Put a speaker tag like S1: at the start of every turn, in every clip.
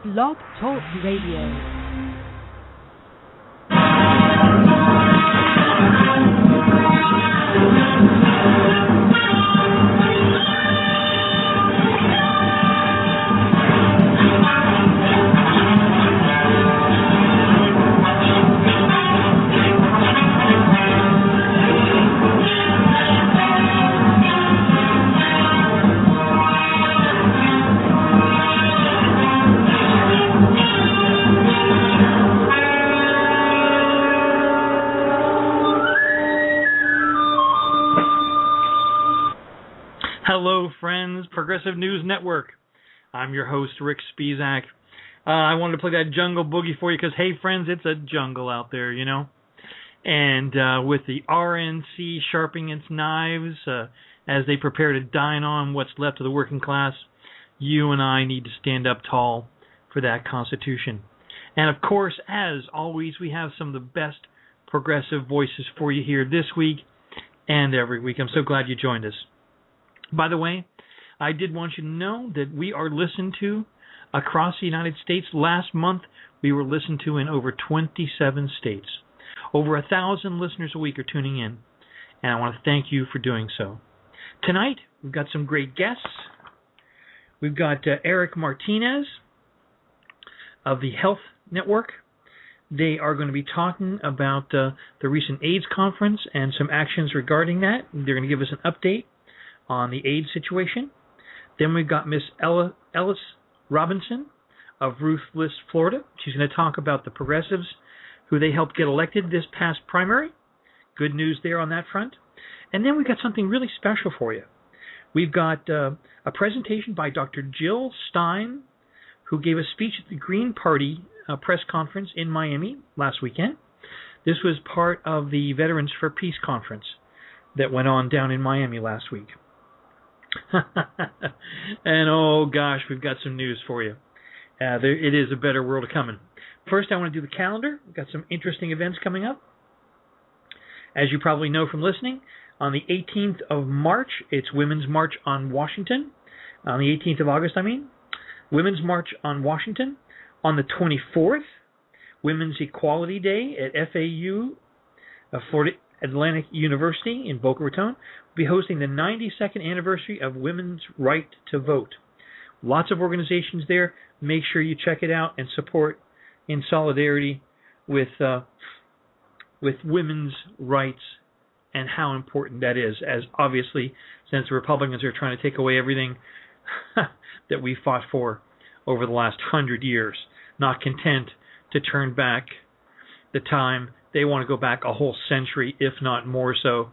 S1: Blog Talk Radio.
S2: Hello, friends, Progressive News Network. I'm your host, Rick Spizak. I wanted to play that jungle boogie for you because, hey, friends, it's a jungle out there, you know. And with the RNC sharpening its knives as they prepare to dine on what's left of the working class, you and I need to stand up tall for that Constitution. And, of course, as always, we have some of the best progressive voices for you here this week and every week. I'm so glad you joined us. By the way, I did want you to know that we are listened to across the United States. Last month, we were listened to in over 27 states. Over 1,000 listeners a week are tuning in, and I want to thank you for doing so. Tonight, we've got some great guests. We've got Eric Martinez of the Health Network. They are going to be talking about the recent AIDS conference and some actions regarding that. They're going to give us an update on the AIDS situation. Then we've got Miss Ellis Robinson of Ruthless, Florida. She's going to talk about the progressives who they helped get elected this past primary. Good news there on that front. And then we've got something really special for you. We've got a presentation by Dr. Jill Stein, who gave a speech at the Green Party press conference in Miami last weekend. This was part of the Veterans for Peace conference that went on down in Miami last week. And oh gosh, we've got some news for you. It is a better world coming. First, I want to do the calendar. We've got some interesting events coming up. As you probably know from listening, on the 18th of March, it's Women's March on Washington. On the 18th of August, Women's March on Washington. On the 24th, Women's Equality Day at FAU, Florida Atlantic University in Boca Raton. Will be hosting the 92nd anniversary of women's right to vote. Lots of organizations there. Make sure you check it out and support in solidarity with women's rights and how important that is, as obviously since the Republicans are trying to take away everything that we fought for over the last 100 years. Not content to turn back the time. They want to go back a whole century, if not more so.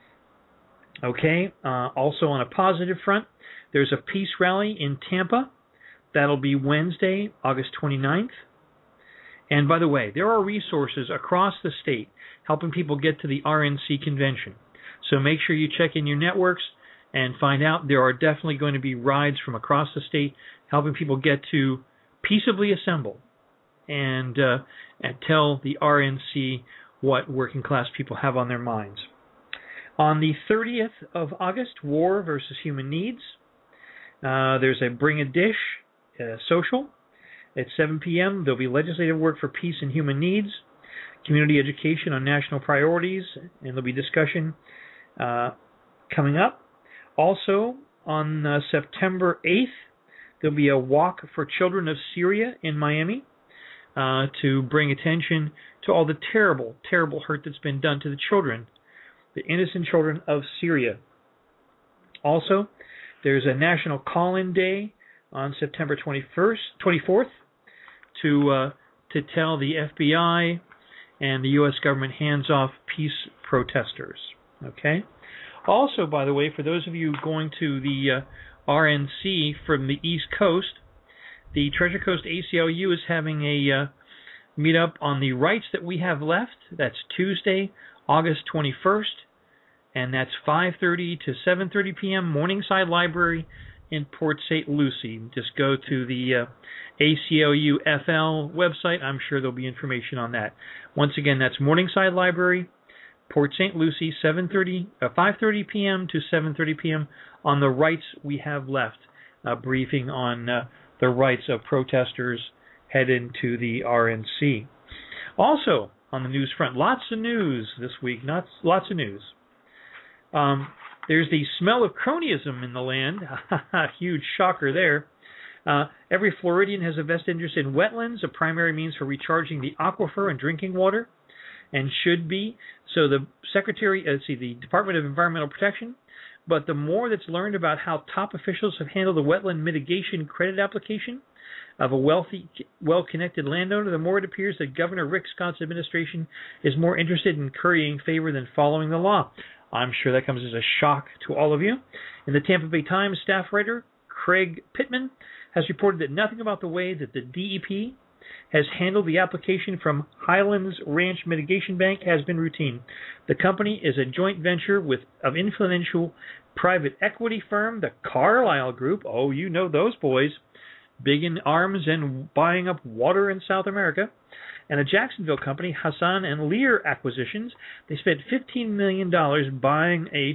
S2: Okay, also on a positive front, there's a peace rally in Tampa. That'll be Wednesday, August 29th. And by the way, there are resources across the state helping people get to the RNC convention. So make sure you check in your networks and find out. There are definitely going to be rides from across the state helping people get to peaceably assemble and tell the RNC what working class people have on their minds. On the 30th of August, War versus Human Needs. There's a Bring a Dish social at 7 p.m. There'll be legislative work for peace and human needs, community education on national priorities, and there'll be discussion coming up. Also, on September 8th, there'll be a Walk for Children of Syria in Miami to bring attention to all the terrible, terrible hurt that's been done to the children, the innocent children of Syria. Also, there's a National Call-In Day on September 24th to tell the FBI and the U.S. government hands off peace protesters. Okay. Also, by the way, for those of you going to the RNC from the East Coast, the Treasure Coast ACLU is having a meetup on the rights that we have left. That's Tuesday, August 21st, and that's 5:30 to 7:30 p.m. Morningside Library in Port St. Lucie. Just go to the ACLU FL website. I'm sure there'll be information on that. Once again, that's Morningside Library, Port St. Lucie, 5:30 p.m. to 7:30 p.m. on the rights we have left. A briefing on the rights of protesters head into the RNC. Also, on the news front, lots of news this week. Lots of news. There's the smell of cronyism in the land. Huge shocker there. Every Floridian has a vested interest in wetlands, a primary means for recharging the aquifer and drinking water, and should be. So the the Department of Environmental Protection. But the more that's learned about how top officials have handled the wetland mitigation credit application of a wealthy, well-connected landowner, the more it appears that Governor Rick Scott's administration is more interested in currying favor than following the law. I'm sure that comes as a shock to all of you. In the Tampa Bay Times, staff writer Craig Pittman has reported that nothing about the way that the DEP has handled the application from Highlands Ranch Mitigation Bank has been routine. The company is a joint venture of influential private equity firm, the Carlyle Group. Oh, you know those boys. Big in arms and buying up water in South America. And a Jacksonville company, Hassan and Lear Acquisitions. They spent $15 million buying a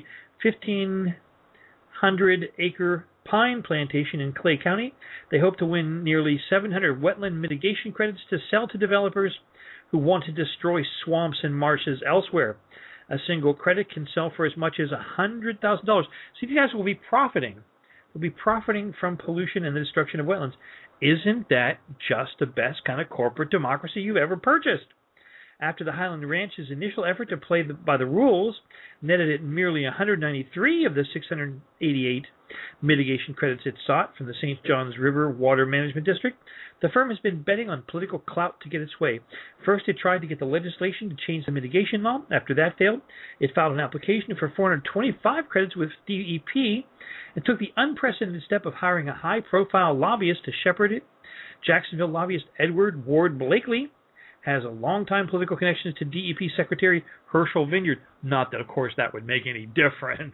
S2: 1,500-acre pine plantation in Clay County. They hope to win nearly 700 wetland mitigation credits to sell to developers who want to destroy swamps and marshes elsewhere. A single credit can sell for as much as $100,000. So these guys will be profiting. They'll be profiting from pollution and the destruction of wetlands. Isn't that just the best kind of corporate democracy you've ever purchased? After the Highland Ranch's initial effort to play by the rules netted it merely 193 of the 688 mitigation credits it sought from the St. Johns River Water Management District, the firm has been betting on political clout to get its way. First, it tried to get the legislation to change the mitigation law. After that failed, it filed an application for 425 credits with DEP and took the unprecedented step of hiring a high-profile lobbyist to shepherd it. Jacksonville lobbyist Edward Ward Blakely has a long-time political connections to DEP Secretary Herschel Vineyard. Not that, of course, that would make any difference.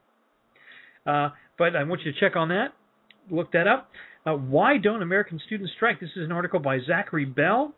S2: But I want you to check on that. Look that up. Why don't American students strike? This is an article by Zachary Bell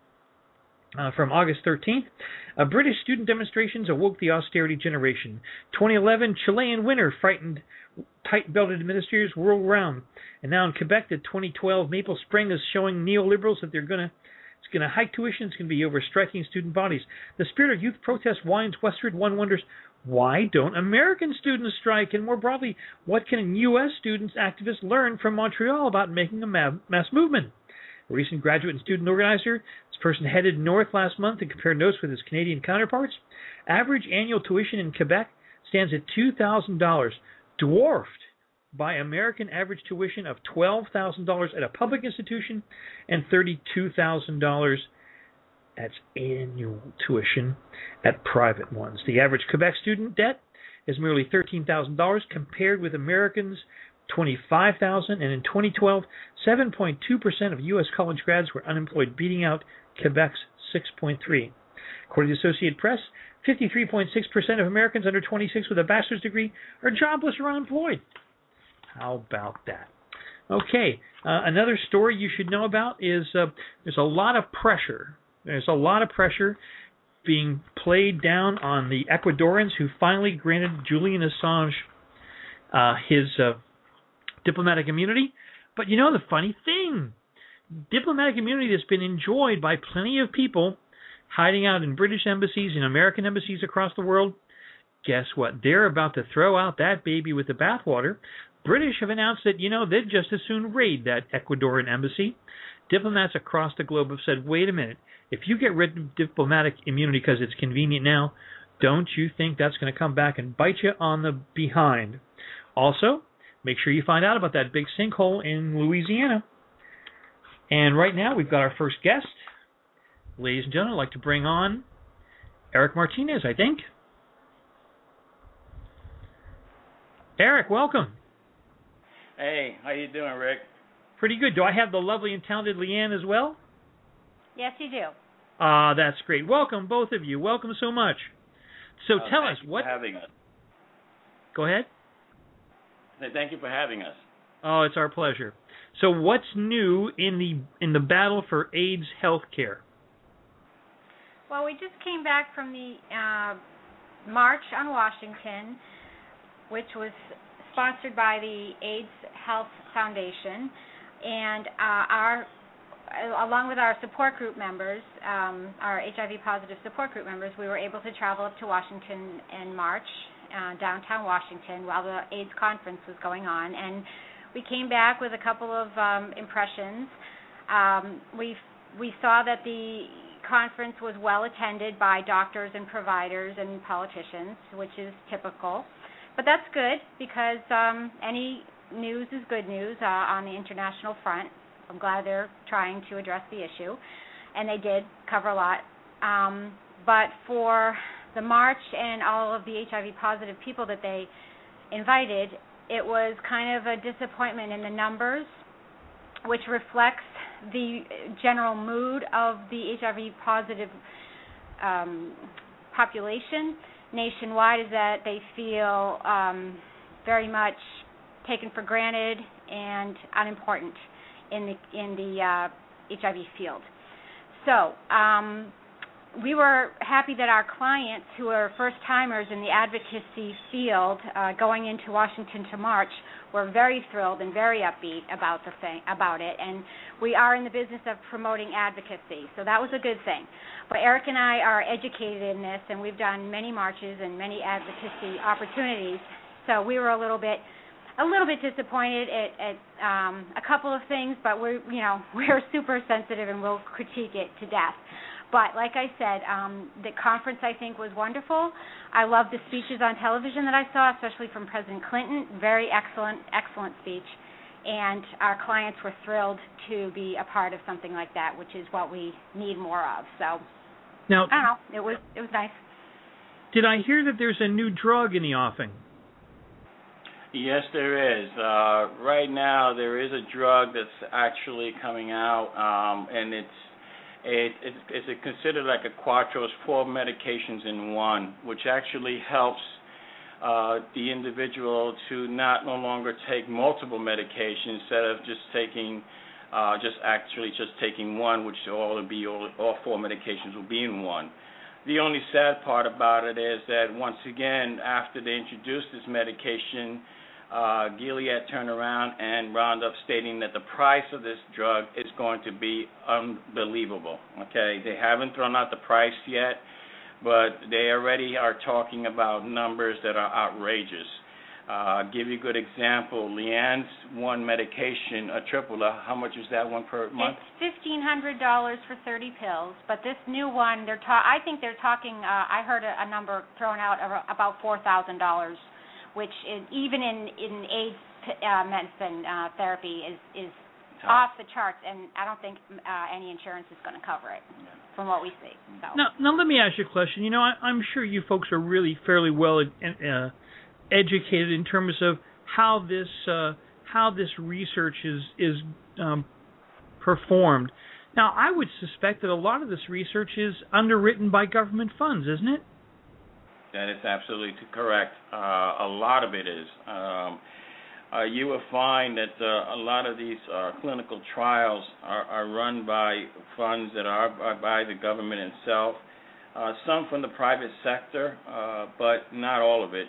S2: from August 13th. British student demonstrations awoke the austerity generation. 2011 Chilean winter frightened tight-belted administrators world-round. And now in Quebec, the 2012 Maple Spring is showing neoliberals that it's going to hike tuition. It's going to be over striking student bodies. The spirit of youth protest winds westward. One wonders, why don't American students strike? And more broadly, what can U.S. students, activists learn from Montreal about making a mass movement? A recent graduate and student organizer, this person headed north last month to compare notes with his Canadian counterparts. Average annual tuition in Quebec stands at $2,000, dwarfed by American average tuition of $12,000 at a public institution and $32,000 that's annual tuition at private ones. The average Quebec student debt is merely $13,000 compared with Americans' $25,000, and in 2012, 7.2% of U.S. college grads were unemployed, beating out Quebec's 6.3%. According to Associated Press, 53.6% of Americans under 26 with a bachelor's degree are jobless or unemployed. How about that? Okay, another story you should know about is there's a lot of pressure. There's a lot of pressure being played down on the Ecuadorians who finally granted Julian Assange his diplomatic immunity. But you know the funny thing, diplomatic immunity that's been enjoyed by plenty of people hiding out in British embassies and American embassies across the world, guess what? They're about to throw out that baby with the bathwater. British have announced that, they'd just as soon raid that Ecuadorian embassy. Diplomats across the globe have said, wait a minute, if you get rid of diplomatic immunity because it's convenient now, don't you think that's going to come back and bite you on the behind? Also, make sure you find out about that big sinkhole in Louisiana. And right now, we've got our first guest. Ladies and gentlemen, I'd like to bring on Eric Martinez, I think. Eric, welcome.
S3: Hey, how you doing, Rick?
S2: Pretty good. Do I have the lovely and talented Leanne as well?
S1: Yes, you do.
S2: That's great. Welcome, both of you. Welcome so much. So tell us what.
S3: Thank you for having us.
S2: Go ahead.
S3: Thank you for having us.
S2: Oh, it's our pleasure. So, what's new in the battle for AIDS health care?
S1: Well, we just came back from the March on Washington, which was sponsored by the AIDS Health Foundation, and our along with our support group members, our HIV positive support group members, we were able to travel up to Washington in March, downtown Washington, while the AIDS conference was going on, and we came back with a couple of impressions. We saw that the conference was well attended by doctors and providers and politicians, which is typical. But that's good because any news is good news on the international front. I'm glad they're trying to address the issue, and they did cover a lot. But for the march and all of the HIV positive people that they invited, it was kind of a disappointment in the numbers, which reflects the general mood of the HIV positive population nationwide, is that they feel very much taken for granted and unimportant in the HIV field. So we were happy that our clients, who are first-timers in the advocacy field going into Washington to march, were very thrilled and very upbeat about it, and we are in the business of promoting advocacy, so that was a good thing. But Eric and I are educated in this, and we've done many marches and many advocacy opportunities, so we were a little bit disappointed at a couple of things, but we're super sensitive and we'll critique it to death. But like I said, the conference I think was wonderful. I loved the speeches on television that I saw, especially from President Clinton. Very excellent speech. And our clients were thrilled to be a part of something like that, which is what we need more of. So,
S2: now,
S1: I don't know. It was nice.
S2: Did I hear that there's a new drug in the offing?
S3: Yes, there is. Right now, there is a drug that's actually coming out, and it's considered like a Quattro. It's 4 medications in one, which actually helps the individual to no longer take multiple medications instead of just taking one, which all 4 medications will be in one. The only sad part about it is that once again, after they introduced this medication, Gilead turned around and wound up stating that the price of this drug is going to be unbelievable. Okay, they haven't thrown out the price yet, but they already are talking about numbers that are outrageous. Give you a good example. Leanne's one medication, Atripla, how much is that one per month?
S1: It's $1,500 for 30 pills, but this new one, I think they're talking. I heard a number thrown out of about $4,000. Which is, even in AIDS medicine therapy is off the charts, and I don't think any insurance is going to cover it, from what we see. So.
S2: Now let me ask you a question. You know, I'm sure you folks are really fairly well educated in terms of how this research is performed. Now, I would suspect that a lot of this research is underwritten by government funds, isn't it?
S3: That is absolutely correct. A lot of it is. You will find that a lot of these clinical trials are run by funds that are by the government itself. Some from the private sector, but not all of it,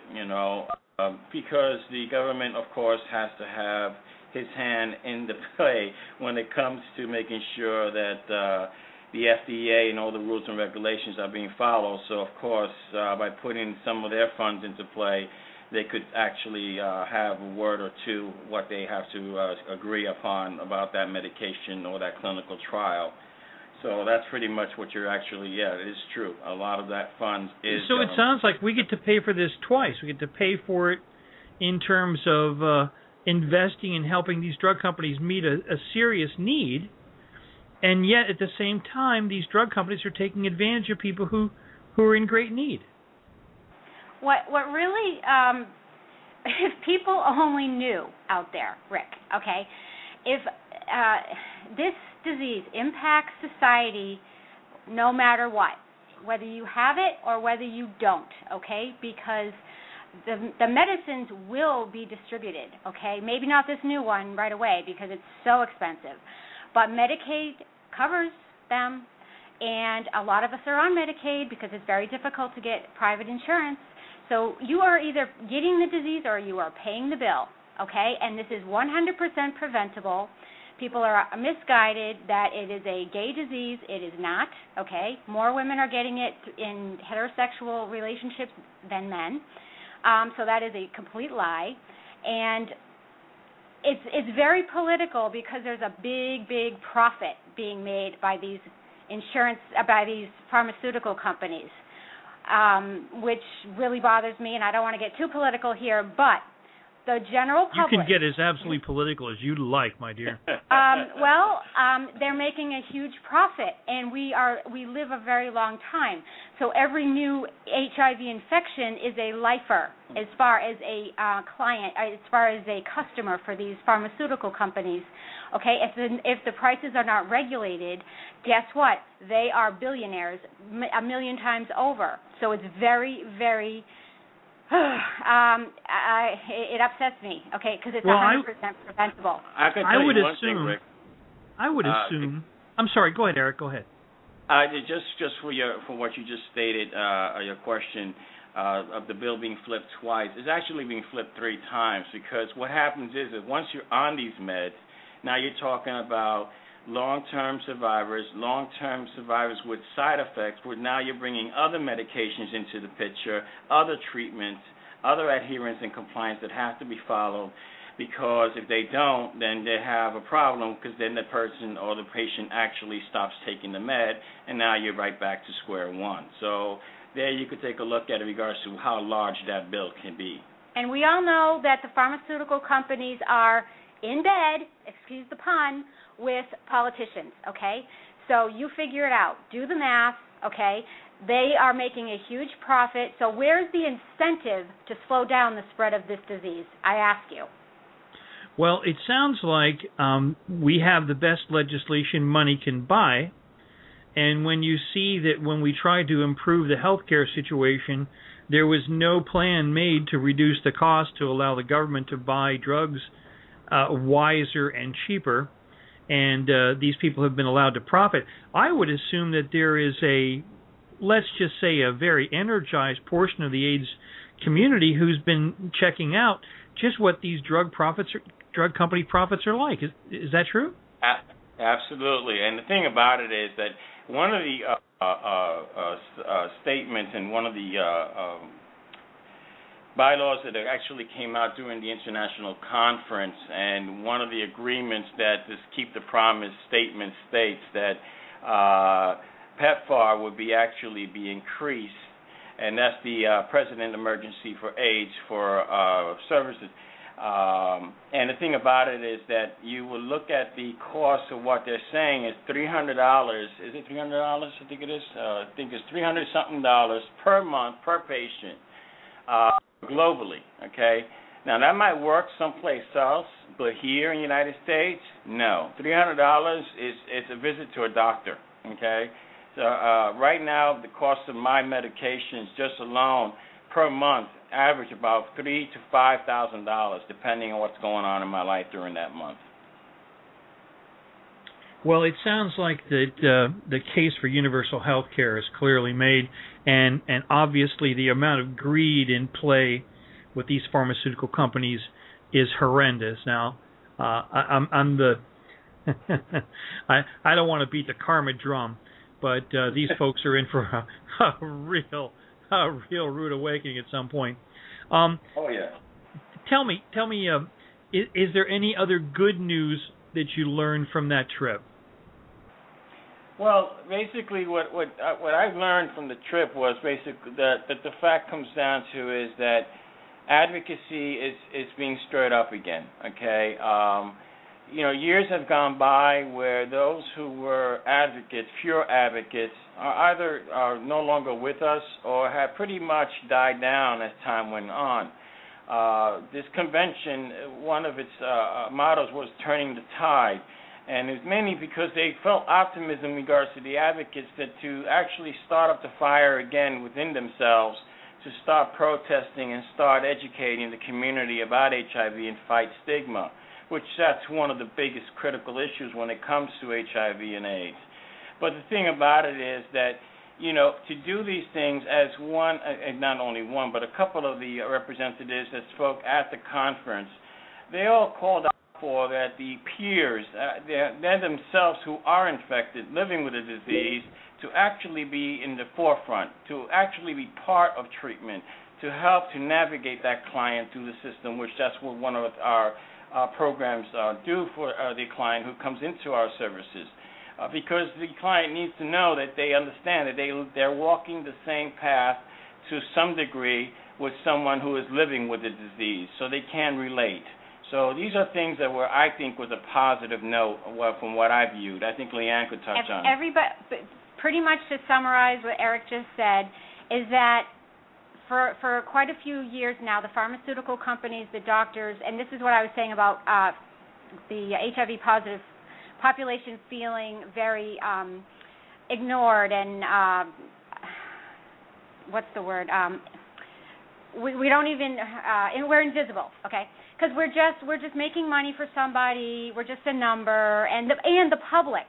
S3: because the government, of course, has to have his hand in the play when it comes to making sure that the FDA and all the rules and regulations are being followed. So, of course, by putting some of their funds into play, they could actually have a word or two what they have to agree upon about that medication or that clinical trial. So that's pretty much what you're actually, it is true. A lot of that funds is...
S2: So it sounds like we get to pay for this twice. We get to pay for it in terms of investing in helping these drug companies meet a serious need, and yet, at the same time, these drug companies are taking advantage of people who are in great need.
S1: What really, if people only knew out there, Rick, okay, if this disease impacts society no matter what, whether you have it or whether you don't, okay, because the medicines will be distributed, okay, maybe not this new one right away because it's so expensive. But Medicaid covers them, and a lot of us are on Medicaid because it's very difficult to get private insurance. So you are either getting the disease or you are paying the bill, okay? And this is 100% preventable. People are misguided that it is a gay disease. It is not, okay? More women are getting it in heterosexual relationships than men. So that is a complete lie. And it's very political because there's a big profit being made by these pharmaceutical companies, which really bothers me, and I don't want to get too political here, but the general public...
S2: You can get as absolutely political as you like, my dear.
S1: They're making a huge profit, and we live a very long time. So every new HIV infection is a lifer as far as a client, as far as a customer for these pharmaceutical companies. Okay, if the prices are not regulated, guess what? They are billionaires a million times over. So it's very, very... it upsets me, okay, because it's 100% preventable.
S3: I can tell you one thing, Rick.
S2: I would assume. I'm sorry. Go ahead, Eric. Go ahead.
S3: Just for what you just stated, your question of the bill being flipped twice, it's actually being flipped 3 times, because what happens is that once you're on these meds, now you're talking about long-term survivors with side effects, where now you're bringing other medications into the picture, other treatments, other adherence and compliance that have to be followed, because if they don't, then they have a problem, because then the person or the patient actually stops taking the med, and now you're right back to square one. So there you could take a look at it in regards to how large that bill can be.
S1: And we all know that the pharmaceutical companies are in bed, excuse the pun, with politicians, okay? So you figure it out. Do the math, okay? They are making a huge profit. So where's the incentive to slow down the spread of this disease, I ask you?
S2: Well, it sounds like we have the best legislation money can buy, and when you see that when we tried to improve the healthcare situation, there was no plan made to reduce the cost to allow the government to buy drugs wiser and cheaper, and these people have been allowed to profit. I would assume that there is let's just say, a very energized portion of the AIDS community who's been checking out just what these drug company profits are like. Is that true?
S3: Absolutely. And the thing about it is that one of the statements and one of the bylaws that actually came out during the international conference, and one of the agreements that this Keep the Promise statement states that PEPFAR would be increased, and that's the President Emergency for AIDS for services. And the thing about it is that you will look at the cost of what they're saying is $300. Is it $300? I think it is. I think it's $300-something per month per patient globally. Okay. Now that might work someplace else, but here in the United States, no. $300 is a visit to a doctor. Okay. So right now, the cost of my medications just alone per month average about $3,000 to $5,000, depending on what's going on in my life during that month.
S2: Well, it sounds like that the case for universal health care is clearly made, and obviously the amount of greed in play with these pharmaceutical companies is horrendous. Now, I'm the I don't want to beat the karma drum, but these folks are in for a real rude awakening at some point.
S3: Oh yeah.
S2: Tell me, is there any other good news that you learned from that trip?
S3: Well, basically, what I've learned from the trip was basically that the fact comes down to is that advocacy is being stirred up again. Okay. Years have gone by where those who were advocates, pure advocates, are no longer with us or have pretty much died down as time went on. This convention, one of its mottos was turning the tide, and it's mainly because they felt optimism in regards to the advocates that to actually start up the fire again within themselves, to start protesting and start educating the community about HIV and fight stigma, which that's one of the biggest critical issues when it comes to HIV and AIDS. But the thing about it is that, to do these things as one, and not only one, but a couple of the representatives that spoke at the conference, they all called out for that the peers, they're themselves who are infected, living with the disease, to actually be in the forefront, to actually be part of treatment, to help to navigate that client through the system, which that's what one of our programs do for the client who comes into our services. Because the client needs to know that they understand that they're walking the same path to some degree with someone who is living with the disease, so they can relate. So these are things that I think was a positive note from what I viewed. I think Leanne could touch on.
S1: Everybody, pretty much to summarize what Eric just said, is that for quite a few years now, the pharmaceutical companies, the doctors, and this is what I was saying about the HIV positive population feeling very ignored and what's the word? We don't even we're invisible, okay? Because we're just making money for somebody. We're just a number, and the public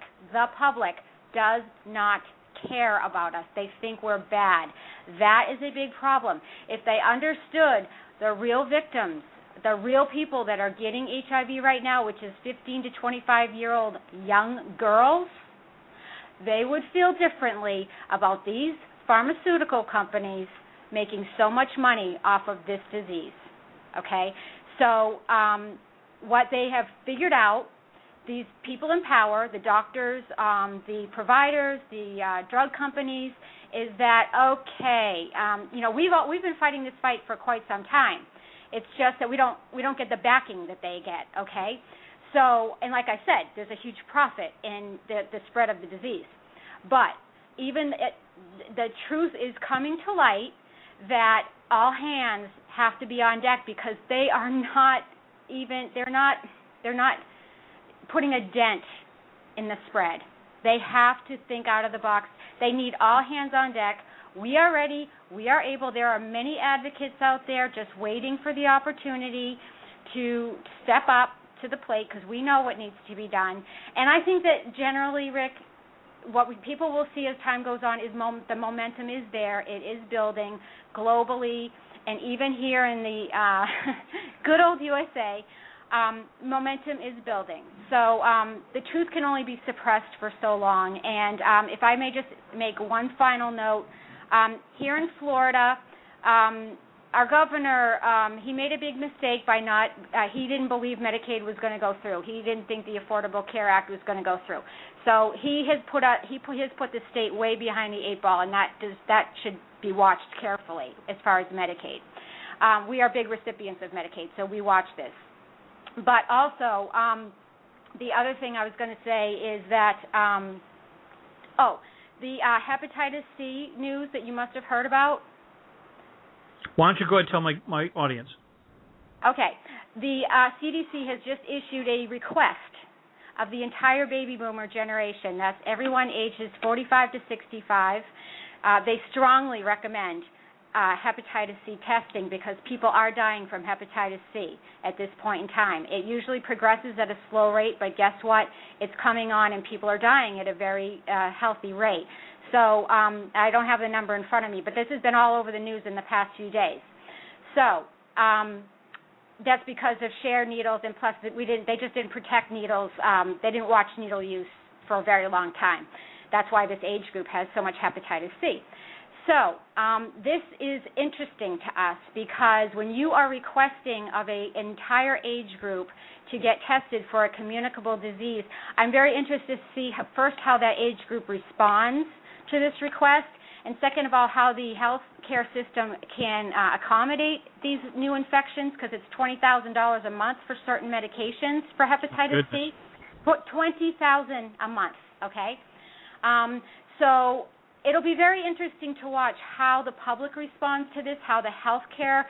S1: does not care about us. They think we're bad. That is a big problem. If they understood the real victims, the real people that are getting HIV right now, which is 15 to 25-year-old young girls, they would feel differently about these pharmaceutical companies making so much money off of this disease, okay? So what they have figured out, these people in power, the doctors, the providers, the drug companies, is that, okay, we've been fighting this fight for quite some time. It's just that we don't get the backing that they get, okay? So, and like I said, there's a huge profit in the spread of the disease. But even the truth is coming to light that all hands have to be on deck, because they are not they're not putting a dent in the spread. They have to think out of the box. They need all hands on deck. We are ready. We are able. There are many advocates out there just waiting for the opportunity to step up to the plate, because we know what needs to be done. And I think that generally, Rick, what people will see as time goes on is the momentum is there. It is building globally, and even here in the good old USA, momentum is building. So the truth can only be suppressed for so long. And if I may just make one final note, here in Florida, our governor, he made a big mistake by he didn't believe Medicaid was going to go through. He didn't think the Affordable Care Act was going to go through. So he has put the state way behind the eight ball, and that should be watched carefully as far as Medicaid. We are big recipients of Medicaid, so we watch this. But also, the other thing I was going to say is that, the hepatitis C news that you must have heard about.
S2: Why don't you go ahead and tell my audience? Okay.
S1: The CDC has just issued a request of the entire baby boomer generation. That's everyone ages 45 to 65. They strongly recommend hepatitis C testing, because people are dying from hepatitis C at this point in time. It usually progresses at a slow rate, but guess what? It's coming on, and people are dying at a very healthy rate. So I don't have the number in front of me, but this has been all over the news in the past few days. So that's because of shared needles, and plus they just didn't protect needles. They didn't watch needle use for a very long time. That's why this age group has so much hepatitis C. So this is interesting to us, because when you are requesting of an entire age group to get tested for a communicable disease, I'm very interested to see first how that age group responds to this request, and second of all, how the health care system can accommodate these new infections, because it's $20,000 a month for certain medications for hepatitis C. $20,000 a month, okay? So it'll be very interesting to watch how the public responds to this, how the healthcare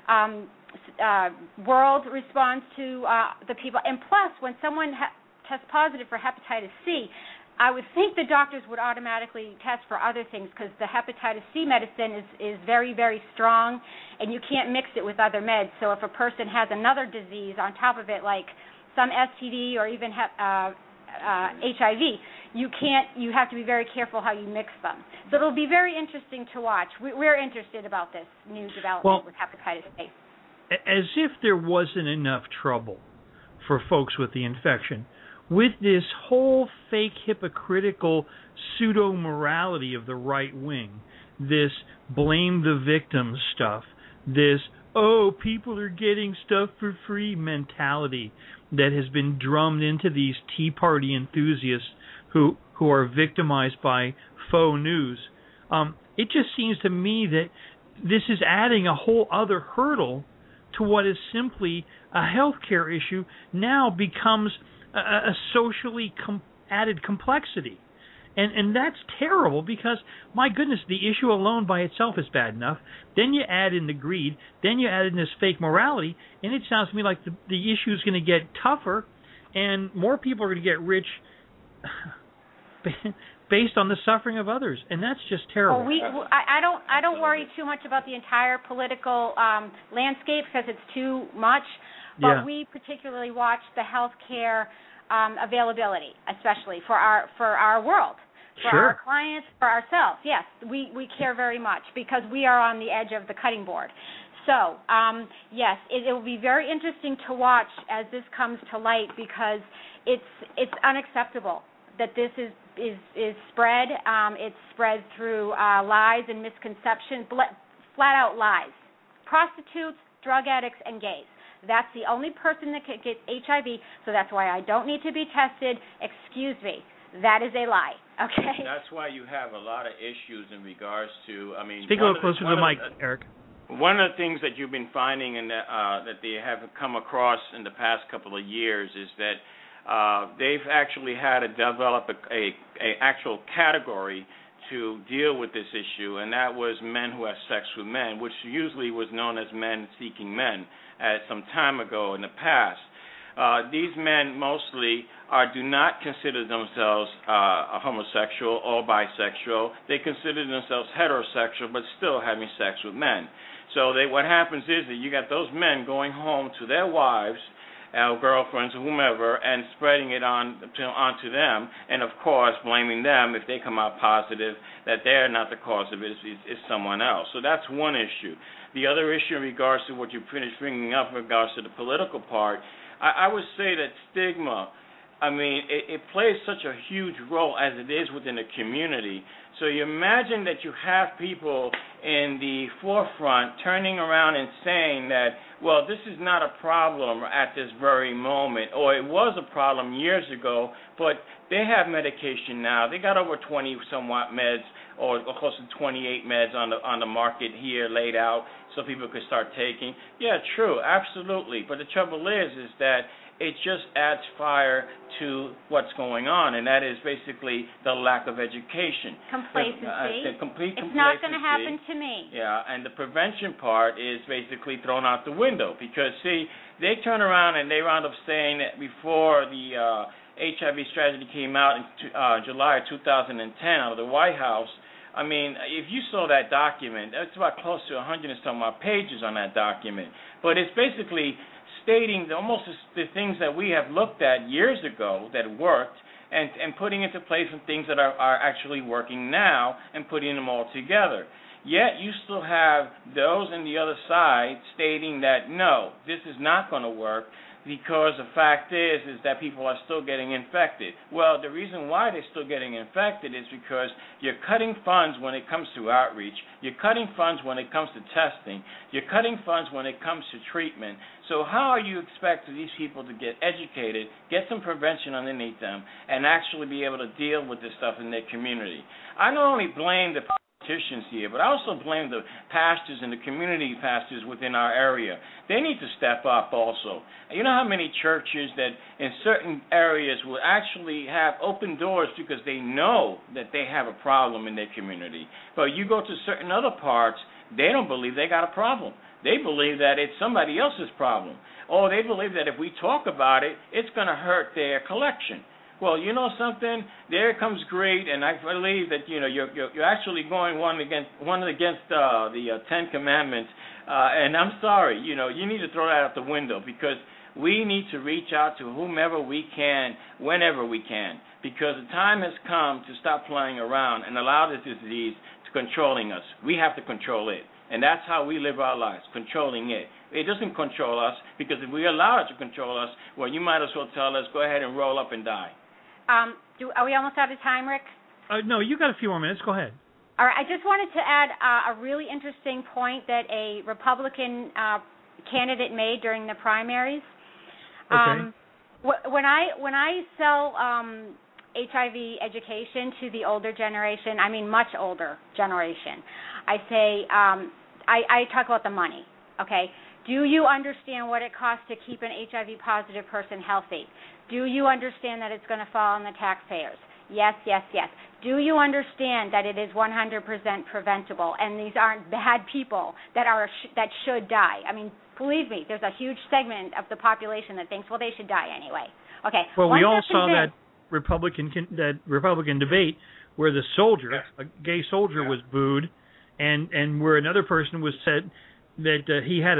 S1: world responds to the people. And plus, when someone tests positive for hepatitis C, I would think the doctors would automatically test for other things, because the hepatitis C medicine is very, very strong, and you can't mix it with other meds. So if a person has another disease on top of it, like some STD or even HIV, you have to be very careful how you mix them. So it'll be very interesting to watch. We're interested about this new development with hepatitis A.
S2: As if there wasn't enough trouble for folks with the infection. With this whole fake hypocritical pseudo-morality of the right wing, this blame the victim stuff, this, oh, people are getting stuff for free mentality that has been drummed into these Tea Party enthusiasts who are victimized by faux news. It just seems to me that this is adding a whole other hurdle to what is simply a healthcare issue now becomes a socially added complexity. And that's terrible because, my goodness, the issue alone by itself is bad enough. Then you add in the greed. Then you add in this fake morality. And it sounds to me like the issue is going to get tougher and more people are going to get rich based on the suffering of others. And that's just terrible.
S1: Well, I don't worry too much about the entire political landscape because it's too much. But we particularly watch the healthcare availability, especially for our world. For our clients, for ourselves, yes, we care very much because we are on the edge of the cutting board. So, yes, it will be very interesting to watch as this comes to light because it's unacceptable that this is spread. It's spread through lies and misconceptions, flat out lies. Prostitutes, drug addicts, and gays. That's the only person that can get HIV, so that's why I don't need to be tested. Excuse me. That is a lie. Okay.
S3: That's why you have a lot of issues in regards to.
S2: Speak a little closer to the mic, Eric.
S3: One of the things that you've been finding and that they have come across in the past couple of years is that they've actually had to develop a actual category to deal with this issue, and that was men who have sex with men, which usually was known as men seeking men at some time ago in the past. These men mostly do not consider themselves a homosexual or bisexual. They consider themselves heterosexual but still having sex with men. So what happens is that you got those men going home to their wives, girlfriends, whomever, and spreading it onto them, and of course blaming them if they come out positive that they're not the cause of it, it's someone else. So that's one issue. The other issue in regards to what you finished bringing up in regards to the political part, I would say that stigma, it plays such a huge role as it is within the community. So you imagine that you have people in the forefront turning around and saying that, well, this is not a problem at this very moment, or it was a problem years ago, but they have medication now. They got over 20-somewhat meds, or close to 28 meds on the market here laid out so people could start taking. Yeah, true, absolutely. But the trouble is that it just adds fire to what's going on, and that is basically the lack of education.
S1: Complacency.
S3: The complete complacency.
S1: It's not going to happen to me.
S3: Yeah, and the prevention part is basically thrown out the window because, see, they turn around and they wound up saying that before the HIV strategy came out in July of 2010 out of the White House, if you saw that document, it's about close to 100 and some odd pages on that document. But it's basically stating almost the things that we have looked at years ago that worked and putting into place some things that are actually working now and putting them all together. Yet you still have those on the other side stating that, no, this is not going to work because the fact is that people are still getting infected. Well, the reason why they're still getting infected is because you're cutting funds when it comes to outreach. You're cutting funds when it comes to testing. You're cutting funds when it comes to treatment. So how are you expecting these people to get educated, get some prevention underneath them, and actually be able to deal with this stuff in their community? I not only blame the politicians here, but I also blame the pastors and the community pastors within our area. They need to step up also. You know how many churches that in certain areas will actually have open doors because they know that they have a problem in their community. But you go to certain other parts, they don't believe they got a problem. They believe that it's somebody else's problem. Or they believe that if we talk about it, it's going to hurt their collection. Well, you know something? There comes greed, and I believe that you're actually going one against the Ten Commandments. And I'm sorry, you need to throw that out the window because we need to reach out to whomever we can, whenever we can, because the time has come to stop playing around and allow this disease to controlling us. We have to control it. And that's how we live our lives, controlling it. It doesn't control us, because if we allow it to control us, well, you might as well tell us, go ahead and roll up and die.
S1: Are we almost out of time, Rick?
S2: No, you got a few more minutes. Go ahead.
S1: All right. I just wanted to add a really interesting point that a Republican candidate made during the primaries.
S2: Okay.
S1: When I sell HIV education to the older generation, I mean much older generation, I say I talk about the money. Okay. Do you understand what it costs to keep an HIV-positive person healthy? Do you understand that it's going to fall on the taxpayers? Yes, yes, yes. Do you understand that it is 100% preventable, and these aren't bad people that should die? I mean, believe me, there's a huge segment of the population that thinks, well, they should die anyway. Okay.
S2: Well, we all saw that Republican debate where the soldier, a gay soldier, was booed, and where another person was said that he had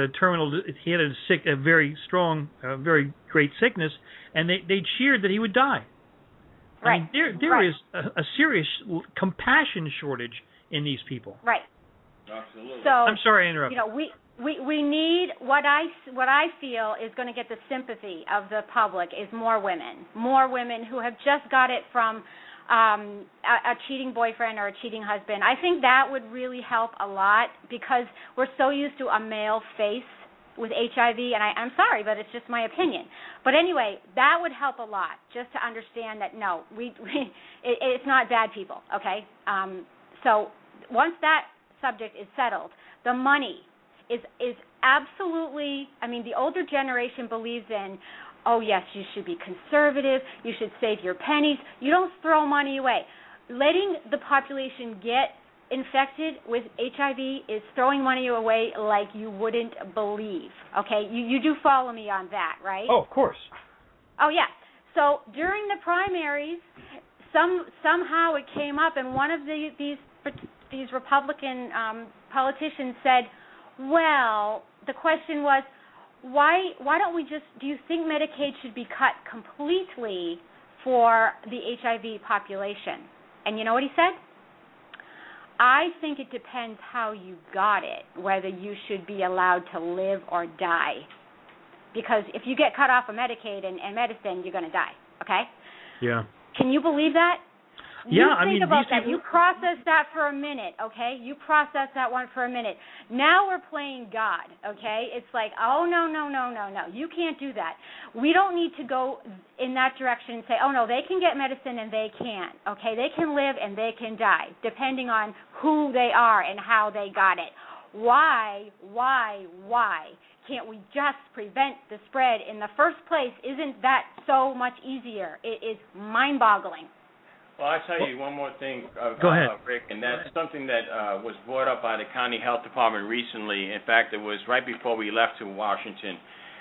S2: a very strong, very great sickness, and they cheered that he would die.
S1: Right.
S2: I mean, there is a serious compassion shortage in these people.
S1: Right.
S3: Absolutely.
S1: So
S2: I'm sorry to interrupt.
S1: You know, we need what I feel is going to get the sympathy of the public is more women who have just got it from a cheating boyfriend or a cheating husband. I think that would really help a lot, because we're so used to a male face with HIV, and I'm sorry, but it's just my opinion. But anyway, that would help a lot, just to understand that, no, it's not bad people, okay? So once that subject is settled, the money is absolutely, I mean, the older generation believes in, oh, yes, you should be conservative, you should save your pennies, you don't throw money away. Letting the population get infected with HIV is throwing money away like you wouldn't believe. Okay, you do follow me on that, right?
S2: Oh, of course.
S1: Oh, yeah. So during the primaries, somehow it came up, and one of these Republican politicians said, well, the question was, why don't we do you think Medicaid should be cut completely for the HIV population? And you know what he said? I think it depends how you got it, whether you should be allowed to live or die. Because if you get cut off of Medicaid and medicine, you're going to die, okay?
S2: Yeah.
S1: Can you believe that?
S2: Yeah,
S1: Think about that. You process that for a minute, okay? You process that one for a minute. Now we're playing God, okay? It's like, oh, no. You can't do that. We don't need to go in that direction and say, oh, no, they can get medicine and they can't, okay? They can live and they can die, depending on who they are and how they got it. Why can't we just prevent the spread in the first place? Isn't that so much easier? It is mind-boggling.
S3: Well, I'll tell you one more thing,
S2: Go ahead.
S3: Rick, and that's something that was brought up by the county health department recently. In fact, it was right before we left to Washington.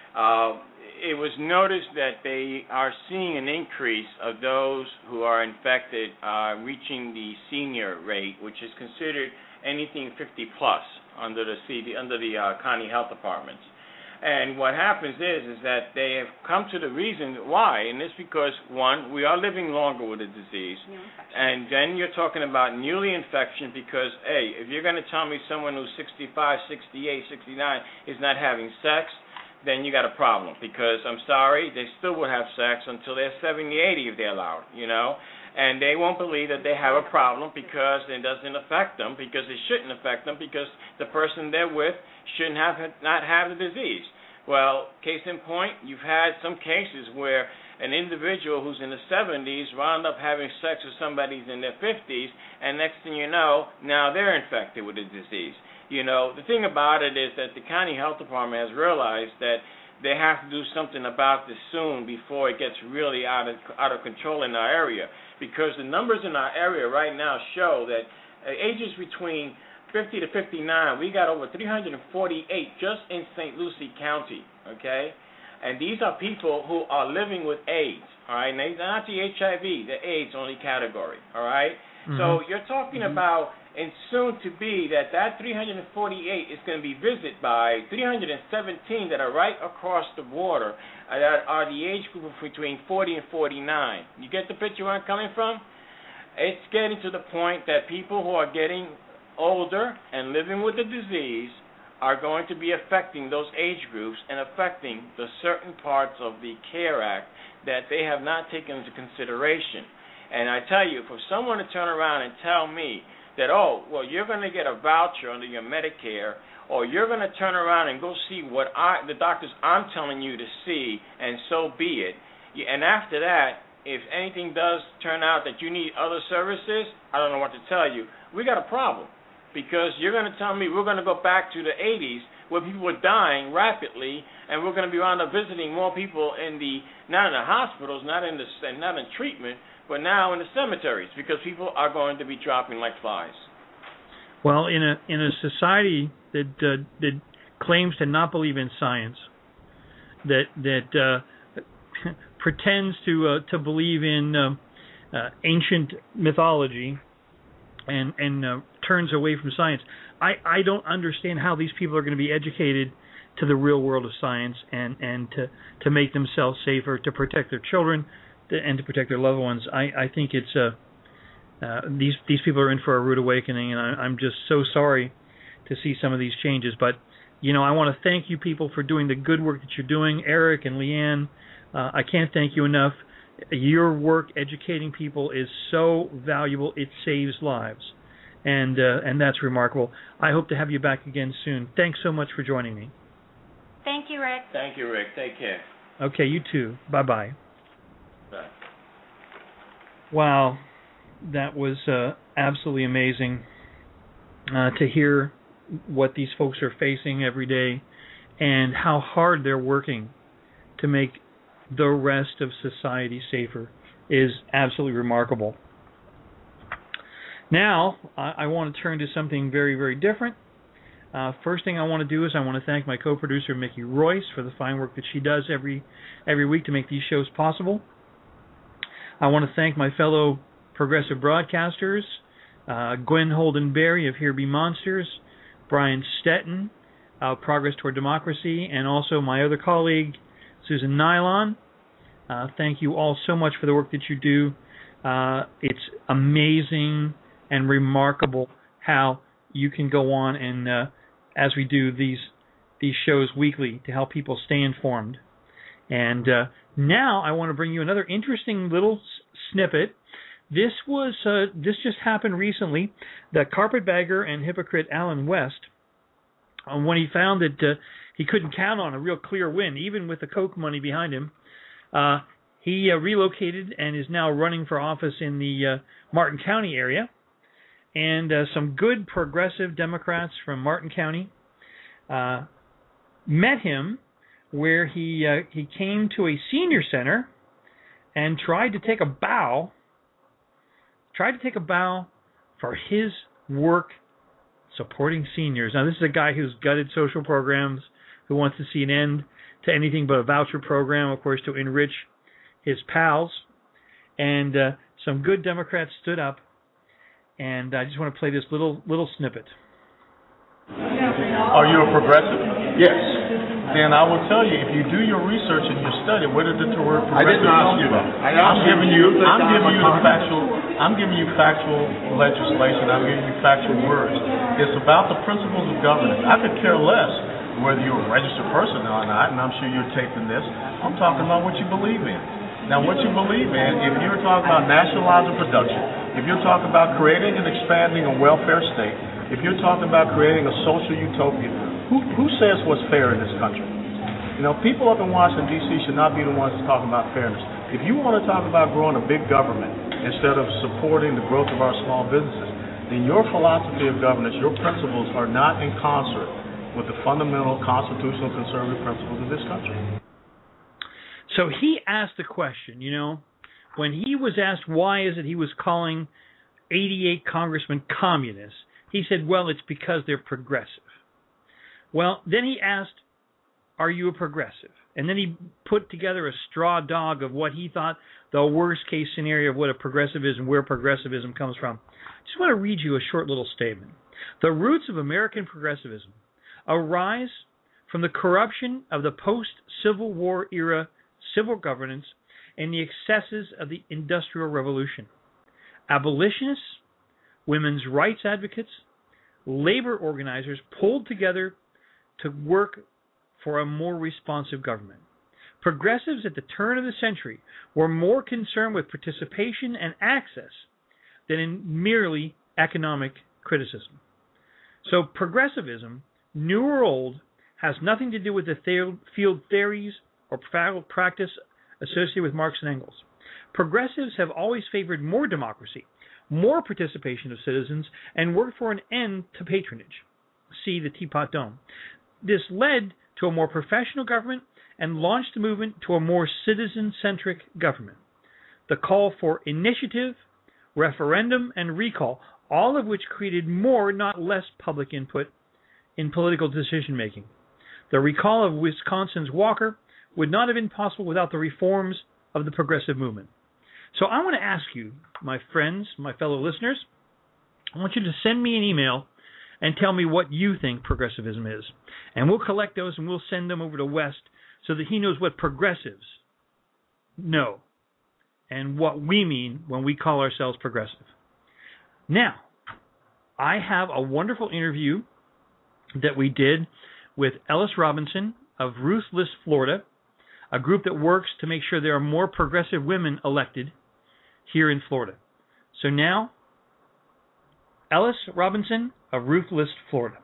S3: It was noticed that they are seeing an increase of those who are infected reaching the senior rate, which is considered anything 50 plus under the county health departments. And what happens is that they have come to the reason why, and it's because, one, we are living longer with the disease, and then you're talking about newly infection because, hey, if you're going to tell me someone who's 65, 68, 69 is not having sex, then you got a problem, because I'm sorry, they still will have sex until they're 70, 80 if they're allowed, you know, and they won't believe that they have a problem because it doesn't affect them, because it shouldn't affect them, because the person they're with shouldn't not have the disease. Well, case in point, you've had some cases where an individual who's in the 70s wound up having sex with somebody who's in their 50s, and next thing you know, now they're infected with the disease. You know, the thing about it is that the county health department has realized that they have to do something about this soon before it gets really out of control in our area, because the numbers in our area right now show that ages between 50 to 59, we got over 348 just in St. Lucie County, okay? And these are people who are living with AIDS, all right? Not the HIV, the AIDS only category, all right? Mm-hmm. So you're talking about, and soon to be, that 348 is going to be visited by 317 that are right across the border that are the age group of between 40 and 49. You get the picture where I'm coming from? It's getting to the point that people who are getting older and living with the disease are going to be affecting those age groups and affecting the certain parts of the CARE Act that they have not taken into consideration. And I tell you, for someone to turn around and tell me that, oh, well, you're going to get a voucher under your Medicare, or you're going to turn around and go see what the doctors I'm telling you to see, and so be it. And after that, if anything does turn out that you need other services, I don't know what to tell you. We got a problem, because you're going to tell me we're going to go back to the 80s where people were dying rapidly, and we're going to be around visiting more people not in the hospitals, not in treatment, but now in the cemeteries, because people are going to be dropping like flies.
S2: Well, in a society that claims to not believe in science, that pretends to believe in ancient mythology, and turns away from science, I don't understand how these people are going to be educated to the real world of science and to make themselves safer, to protect their children, and to protect their loved ones. I think it's these people are in for a rude awakening, and I'm just so sorry to see some of these changes. But I want to thank you people for doing the good work that you're doing, Eric and Leanne. I can't thank you enough. Your work educating people is so valuable; it saves lives, and that's remarkable. I hope to have you back again soon. Thanks so much for joining me.
S1: Thank you, Rick.
S3: Thank you, Rick. Take care.
S2: Okay, you too. Bye-bye.
S3: Bye.
S2: Wow, that was absolutely amazing to hear what these folks are facing every day and how hard they're working to make the rest of society safer is absolutely remarkable. Now, I want to turn to something very, very different. First thing I want to do is I want to thank my co-producer, Mickey Royce, for the fine work that she does every week to make these shows possible. I want to thank my fellow progressive broadcasters, Gwen Holden-Berry of Here Be Monsters, Brian Stetton of Progress Toward Democracy, and also my other colleague, Susan Nylon. Thank you all so much for the work that you do. It's amazing and remarkable how you can go on and, as we do these shows weekly, to help people stay informed. And now I want to bring you another interesting little snippet. This just happened recently. The carpetbagger and hypocrite Alan West, when he found that he couldn't count on a real clear win, even with the Koch money behind him, he relocated and is now running for office in the Martin County area. And some good progressive Democrats from Martin County met him where he came to a senior center and tried to take a bow for his work supporting seniors. Now, this is a guy who's gutted social programs, who wants to see an end to anything but a voucher program, of course, to enrich his pals. And some good Democrats stood up, and I just want to play this little snippet.
S4: Are you a progressive? Yes. Then I will tell you, if you do your research and your study, where did the word progressive come from? I'm giving you factual legislation. I'm giving you factual words. It's about the principles of governance. I could care less whether you're a registered person or not, and I'm sure you're taping this. I'm talking about what you believe in. Now, what you believe in, if you're talking about nationalizing production, if you're talking about creating and expanding a welfare state, if you're talking about creating a social utopia, who says what's fair in this country? People up in Washington, D.C. should not be the ones talking about fairness. If you want to talk about growing a big government instead of supporting the growth of our small businesses, then your philosophy of governance, your principles are not in concert with the fundamental constitutional conservative principles of this country.
S2: So he asked the question, when he was asked why is it he was calling 88 congressmen communists, he said, well, it's because they're progressive. Well, then he asked, are you a progressive? And then he put together a straw dog of what he thought the worst case scenario of what a progressive is and where progressivism comes from. I just want to read you a short little statement. The roots of American progressivism arise from the corruption of the post-Civil War era civil governance and the excesses of the Industrial Revolution. Abolitionists, women's rights advocates, labor organizers pulled together to work for a more responsive government. Progressives at the turn of the century were more concerned with participation and access than in merely economic criticism. So progressivism, new or old, has nothing to do with the field theories or practice associated with Marx and Engels. Progressives have always favored more democracy, more participation of citizens, and worked for an end to patronage. See the Teapot Dome. This led to a more professional government and launched the movement to a more citizen-centric government. The call for initiative, referendum, and recall, all of which created more, not less, public input in political decision-making. The recall of Wisconsin's Walker would not have been possible without the reforms of the progressive movement. So I want to ask you, my friends, my fellow listeners, I want you to send me an email and tell me what you think progressivism is. And we'll collect those and we'll send them over to West so that he knows what progressives know and what we mean when we call ourselves progressive. Now, I have a wonderful interview that we did with Ellis Robinson of Ruth List, Florida, a group that works to make sure there are more progressive women elected here in Florida. So now, Ellis Robinson of Ruth List, Florida.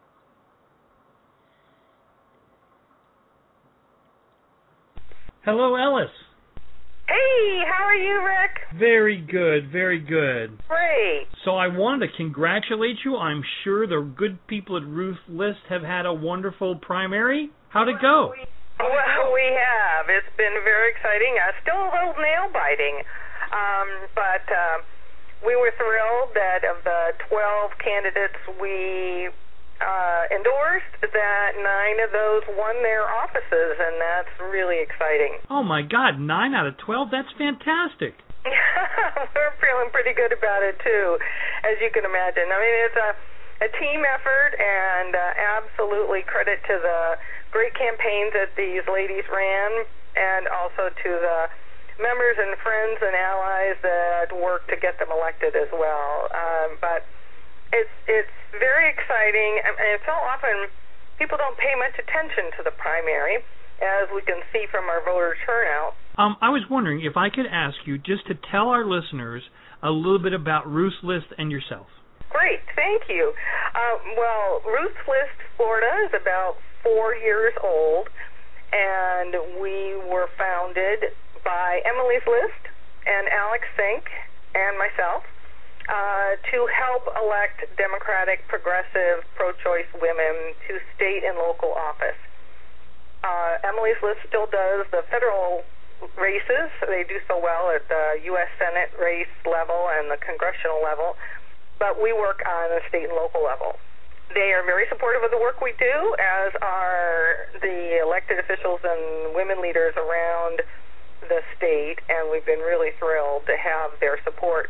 S2: Hello, Ellis.
S5: Hey, how are you, Rick?
S2: Very good, very good.
S5: Great.
S2: So I wanted to congratulate you. I'm sure the good people at Ruth List have had a wonderful primary. How'd it go?
S5: Well, we have. It's been very exciting. Still a little nail-biting. But we were thrilled that of the 12 candidates we endorsed, that 9 of those won their offices, and that's really exciting.
S2: Oh, my God, 9 out of 12? That's fantastic.
S5: We're feeling pretty good about it, too, as you can imagine. I mean, it's a team effort, and absolutely credit to the great campaigns that these ladies ran, and also to the members and friends and allies that worked to get them elected as well. But it's very exciting, and so often people don't pay much attention to the primary, as we can see from our voter turnout.
S2: I was wondering if I could ask you just to tell our listeners a little bit about Ruth List and yourself.
S5: Great, thank you. Well, Ruth List, Florida is about 4 years old, and we were founded by Emily's List and Alex Sink and myself to help elect Democratic, progressive, pro-choice women to state and local office. Emily's List still does the federal races. They do so well at the U.S. Senate race level and the congressional level, but we work on the state and local level. They are very supportive of the work we do, as are the elected officials and women leaders around the state, and we've been really thrilled to have their support.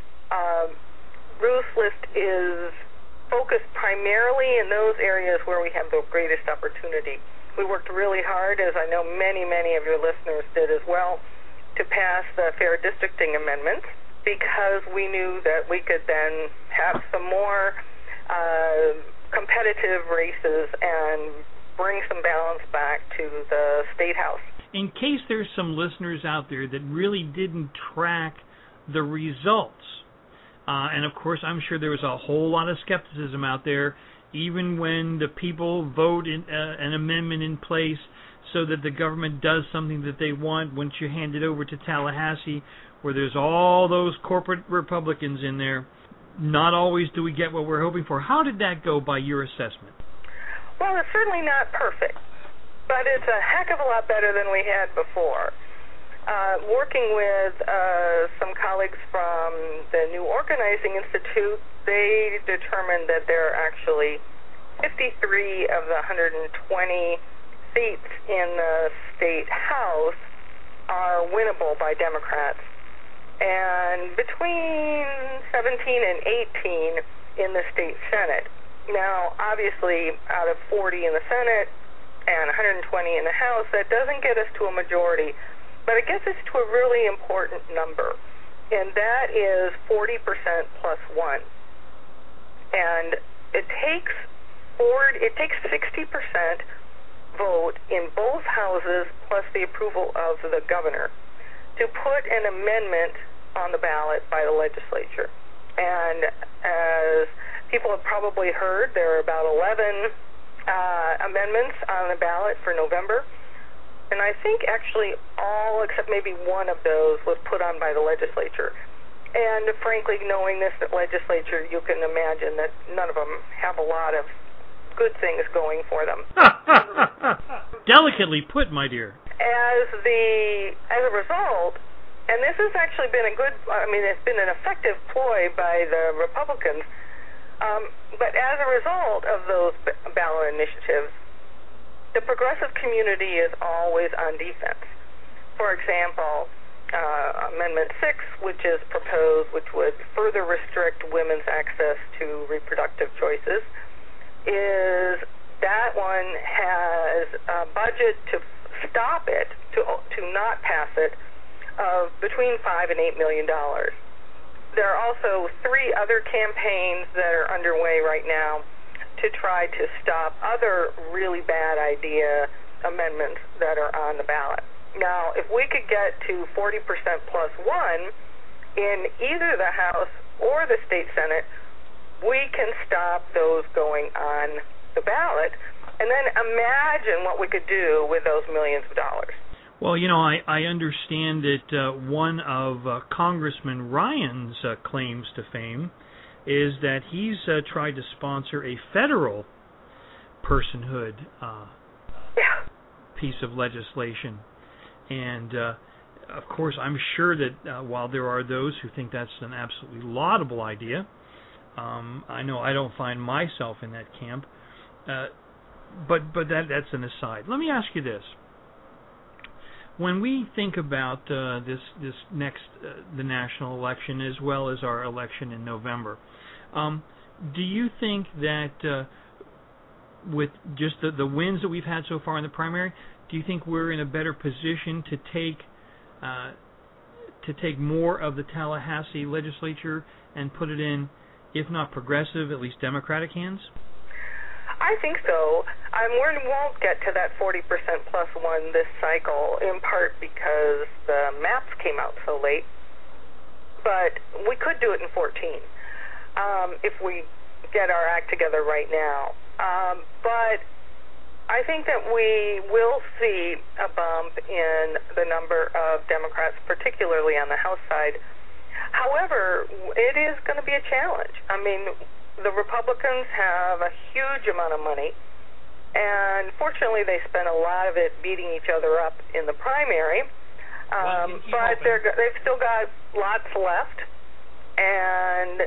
S5: Ruth List is focused primarily in those areas where we have the greatest opportunity. We worked really hard, as I know many of your listeners did as well, to pass the fair districting amendments, because we knew that we could then have some more competitive races and bring some balance back to the State House.
S2: In case there's some listeners out there that really didn't track the results, and of course I'm sure there was a whole lot of skepticism out there, even when the people vote an amendment in place so that the government does something that they want. Once you hand it over to Tallahassee, where there's all those corporate Republicans in there, not always do we get what we're hoping for. How did that go by your assessment?
S5: Well, it's certainly not perfect, but it's a heck of a lot better than we had before. Working with some colleagues from the New Organizing Institute, they determined that there are actually 53 of the 120 seats in the State House are winnable by Democrats, and between 17 and 18 in the State Senate. Now, obviously, out of 40 in the Senate and 120 in the House, that doesn't get us to a majority, but it gets us to a really important number, and that is 40% plus 1. And it takes it takes 60% vote in both houses plus the approval of the governor to put an amendment on the ballot by the legislature. And as people have probably heard, there are about 11 amendments on the ballot for November. And I think actually all except maybe one of those was put on by the legislature. And frankly, knowing this legislature, you can imagine that none of them have a lot of good things going for them.
S2: Delicately put, my dear.
S5: As a result, and this has actually been it's been an effective ploy by the Republicans, but as a result of those ballot initiatives, the progressive community is always on defense. For example, Amendment 6, which is proposed, which would further restrict women's access to reproductive choices, is that one has a budget to stop it, to not pass it, of between $5 and $8 million. There are also 3 other campaigns that are underway right now to try to stop other really bad idea amendments that are on the ballot. Now, if we could get to 40% plus 1 in either the House or the state Senate, we can stop those going on the ballot, and then imagine what we could do with those millions of dollars.
S2: Well, I understand that one of Congressman Ryan's claims to fame is that he's tried to sponsor a federal personhood piece of legislation. And, of course, I'm sure that while there are those who think that's an absolutely laudable idea, I know I don't find myself in that camp, but that's an aside. Let me ask you this. When we think about this next, the national election as well as our election in November, do you think that with just the wins that we've had so far in the primary, do you think we're in a better position to take more of the Tallahassee legislature and put it in, if not progressive, at least Democratic hands?
S5: I think so. We won't get to that 40% plus 1 this cycle, in part because the maps came out so late. But we could do it in 14 if we get our act together right now. But I think that we will see a bump in the number of Democrats, particularly on the House side. However, it is going to be a challenge. I mean, the Republicans have a huge amount of money, and fortunately they spent a lot of it beating each other up in the primary, but they've still got lots left, and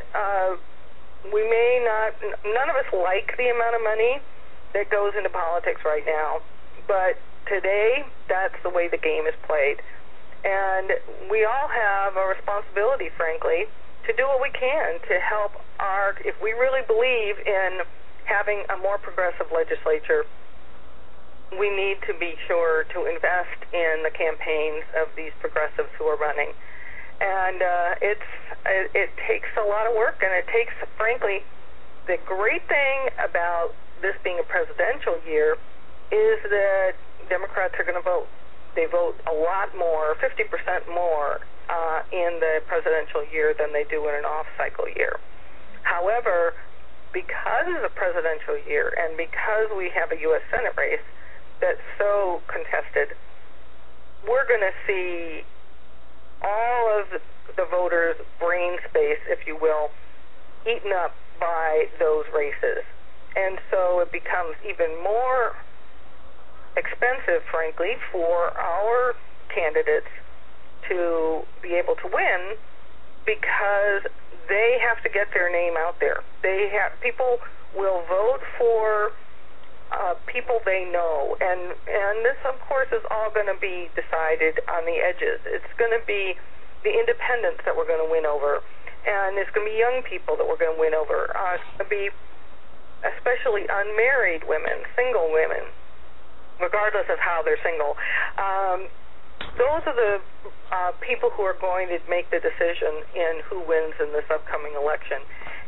S5: none of us like the amount of money that goes into politics right now, but today that's the way the game is played, and we all have a responsibility, frankly, to do what we can to help if we really believe in having a more progressive legislature, we need to be sure to invest in the campaigns of these progressives who are running. And it takes a lot of work, and it takes, frankly, the great thing about this being a presidential year is that Democrats are going to vote. They vote a lot more, 50% more, in the presidential year than they do in an off-cycle year. However, because it's a presidential year and because we have a U.S. Senate race that's so contested, we're going to see all of the voters' brain space, if you will, eaten up by those races. And so it becomes even more expensive, frankly, for our candidates to be able to win because they have to get their name out there. People will vote for people they know, and this, of course, is all going to be decided on the edges. It's going to be the independents that we're going to win over, and it's going to be young people that we're going to win over. It's going to be especially unmarried women, single women, regardless of how they're single. Those are the people who are going to make the decision in who wins in this upcoming election.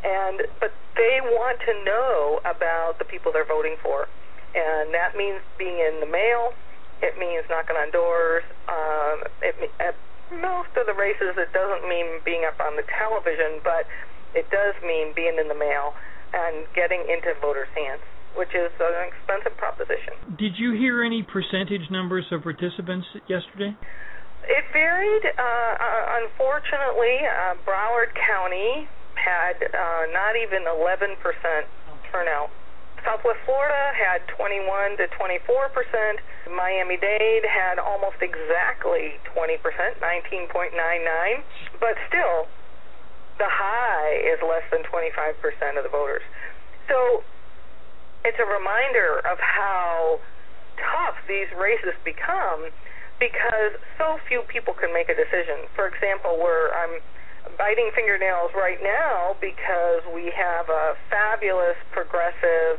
S5: but they want to know about the people they're voting for, and that means being in the mail. It means knocking on doors. At most of the races, it doesn't mean being up on the television, but it does mean being in the mail and getting into voters' hands, which is an expensive proposition.
S2: Did you hear any percentage numbers of participants yesterday?
S5: It varied. Unfortunately, Broward County had not even 11% turnout. Southwest Florida had 21 to 24%. Miami-Dade had almost exactly 20%, 19.99. But still, the high is less than 25% of the voters. So it's a reminder of how tough these races become because so few people can make a decision. For example, I'm biting fingernails right now because we have a fabulous progressive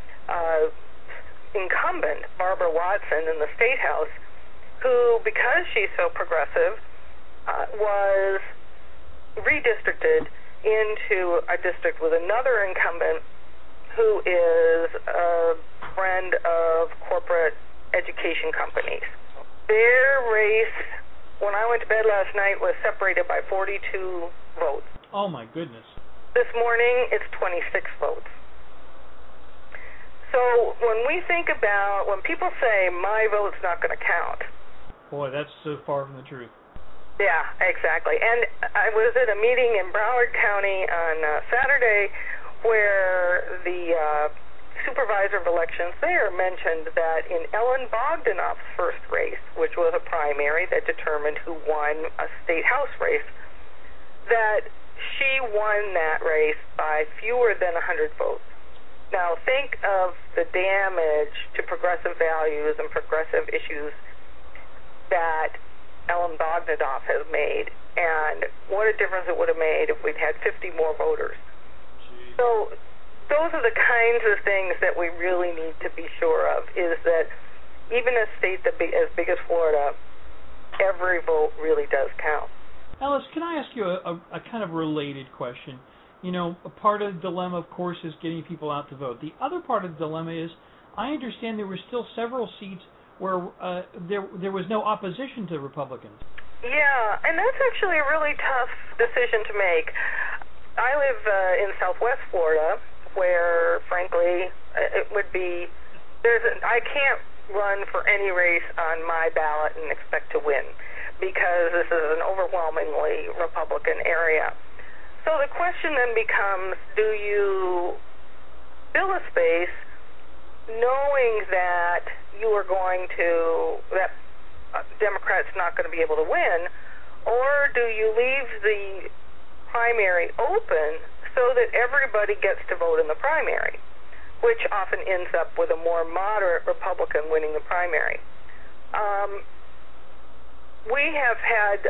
S5: incumbent, Barbara Watson, in the State House, who, because she's so progressive, was redistricted into a district with another incumbent who is a friend of corporate education companies. Their race, when I went to bed last night, was separated by 42 votes.
S2: Oh, my goodness.
S5: This morning, it's 26 votes. So when people say, my vote's not going to count.
S2: Boy, that's so far from the truth.
S5: Yeah, exactly. And I was at a meeting in Broward County on Saturday where the supervisor of elections there mentioned that in Ellen Bogdanoff's first race, which was a primary that determined who won a state house race, that she won that race by fewer than 100 votes. Now, think of the damage to progressive values and progressive issues that Ellen Bogdanoff has made, and what a difference it would have made if we'd had 50 more voters. Jeez. So those are the kinds of things that we really need to be sure of, is that even a state as big as Florida, every vote really does count.
S2: Alice, can I ask you a kind of related question? You know, a part of the dilemma, of course, is getting people out to vote. The other part of the dilemma is, I understand there were still several seats where there was no opposition to Republicans. Yeah,
S5: and that's actually a really tough decision to make. I live in Southwest Florida, where, frankly, it would be I can't run for any race on my ballot and expect to win, because this is an overwhelmingly Republican area. So the question then becomes, do you fill a space knowing that that Democrats not going to be able to win, or do you leave the primary open so that everybody gets to vote in the primary, which often ends up with a more moderate Republican winning the primary? We have had,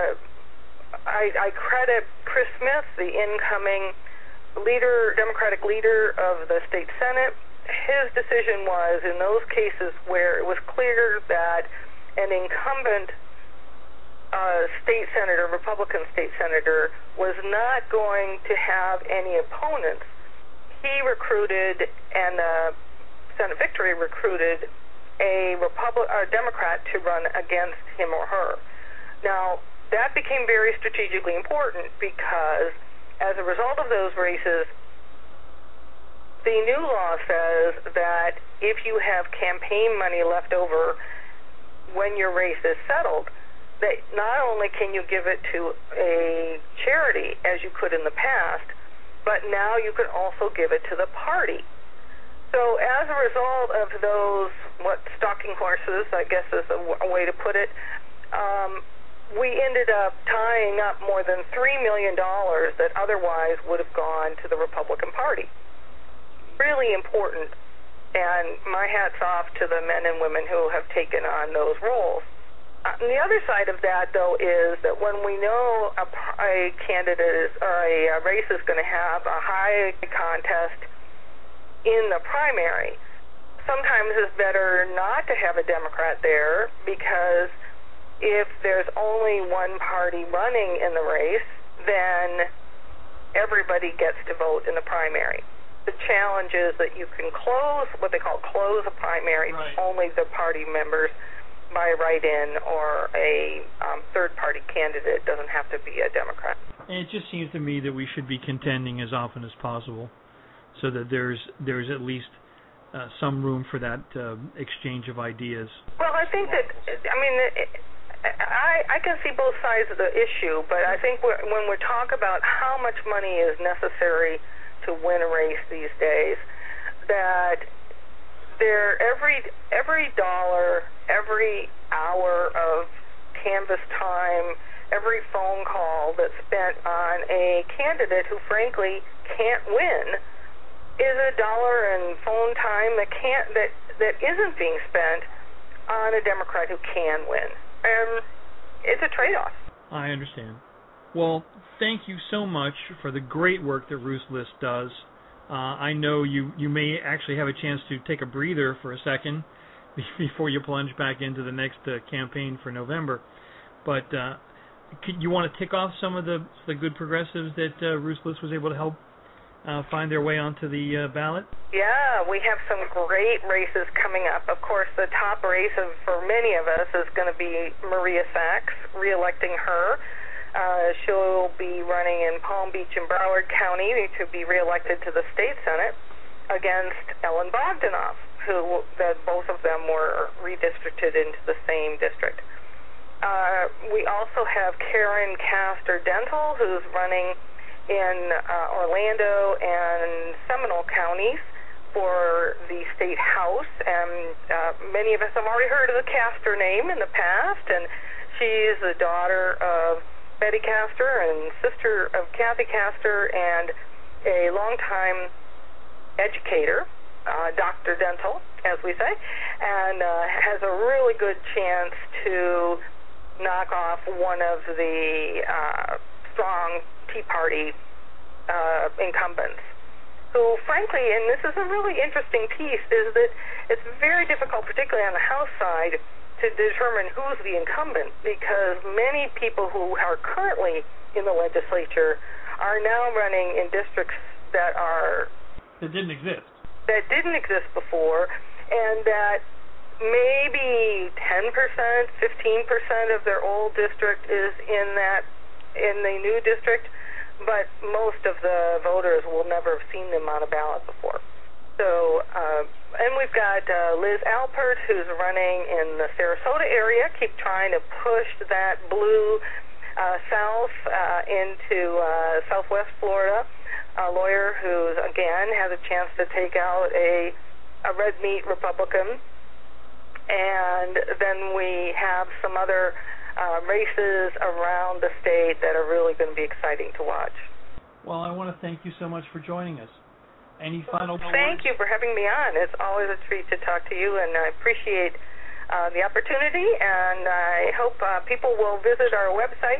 S5: I credit Chris Smith, the incoming Democratic leader of the state Senate. His decision was, in those cases where it was clear that an incumbent state senator, Republican state senator, was not going to have any opponents, he recruited, and Senate Victory recruited, a Democrat to run against him or her. Now, that became very strategically important because as a result of those races, the new law says that if you have campaign money left over when your race is settled, that not only can you give it to a charity as you could in the past, but now you can also give it to the party. So as a result of those, stalking horses, I guess is a way to put it, we ended up tying up more than $3 million that otherwise would have gone to the Republican Party. Really important, and my hat's off to the men and women who have taken on those roles. And the other side of that, though, is that when we know a candidate or a race is going to have a high contest in the primary, sometimes it's better not to have a Democrat there, because if there's only one party running in the race, then everybody gets to vote in the primary. The challenge is that you can close what they call close a primary to only the party members by write-in, or a third-party candidate. It doesn't have to be a Democrat.
S2: And it just seems to me that we should be contending as often as possible, so that there's at least some room for that exchange of ideas.
S5: Well, I think that, I mean, I can see both sides of the issue, but I think when we talk about how much money is necessary to win a race these days, that every dollar, every hour of canvas time, every phone call that's spent on a candidate who frankly can't win is a dollar and phone time that isn't being spent on a Democrat who can win. And it's a trade-off.
S2: I understand. Well, thank you so much for the great work that Ruth's List does. I know you may actually have a chance to take a breather for a second before you plunge back into the next campaign for November. But you want to tick off some of the good progressives that Ruth's List was able to help find their way onto the ballot?
S5: Yeah, we have some great races coming up. Of course, the top race for many of us is going to be Maria Sachs, re-electing her. She'll be running in Palm Beach and Broward County to be reelected to the state Senate against Ellen Bogdanoff, both of them were redistricted into the same district. We also have Karen Castor Dental, who's running in Orlando and Seminole counties for the state house, and many of us have already heard of the Castor name in the past, and she's the daughter of Betty Castor and sister of Kathy Castor, and a longtime educator, Dr. Dental, as we say, and has a really good chance to knock off one of the strong Tea Party incumbents, who, frankly, and this is a really interesting piece, is that it's very difficult, particularly on the House side, to determine who's the incumbent, because many people who are currently in the legislature are now running in districts that
S2: didn't exist
S5: before, and that maybe 10%, 15% of their old district is in the new district, but most of the voters will never have seen them on a ballot before. So, and we've got Liz Alpert, who's running in the Sarasota area, keep trying to push that blue south into southwest Florida, a lawyer who, again, has a chance to take out a red meat Republican. And then we have some other races around the state that are really going to be exciting to watch.
S2: Well, I want to thank you so much for joining us. Any final words?
S5: Thank you for having me on. It's always a treat to talk to you, and I appreciate the opportunity, and I hope people will visit our website,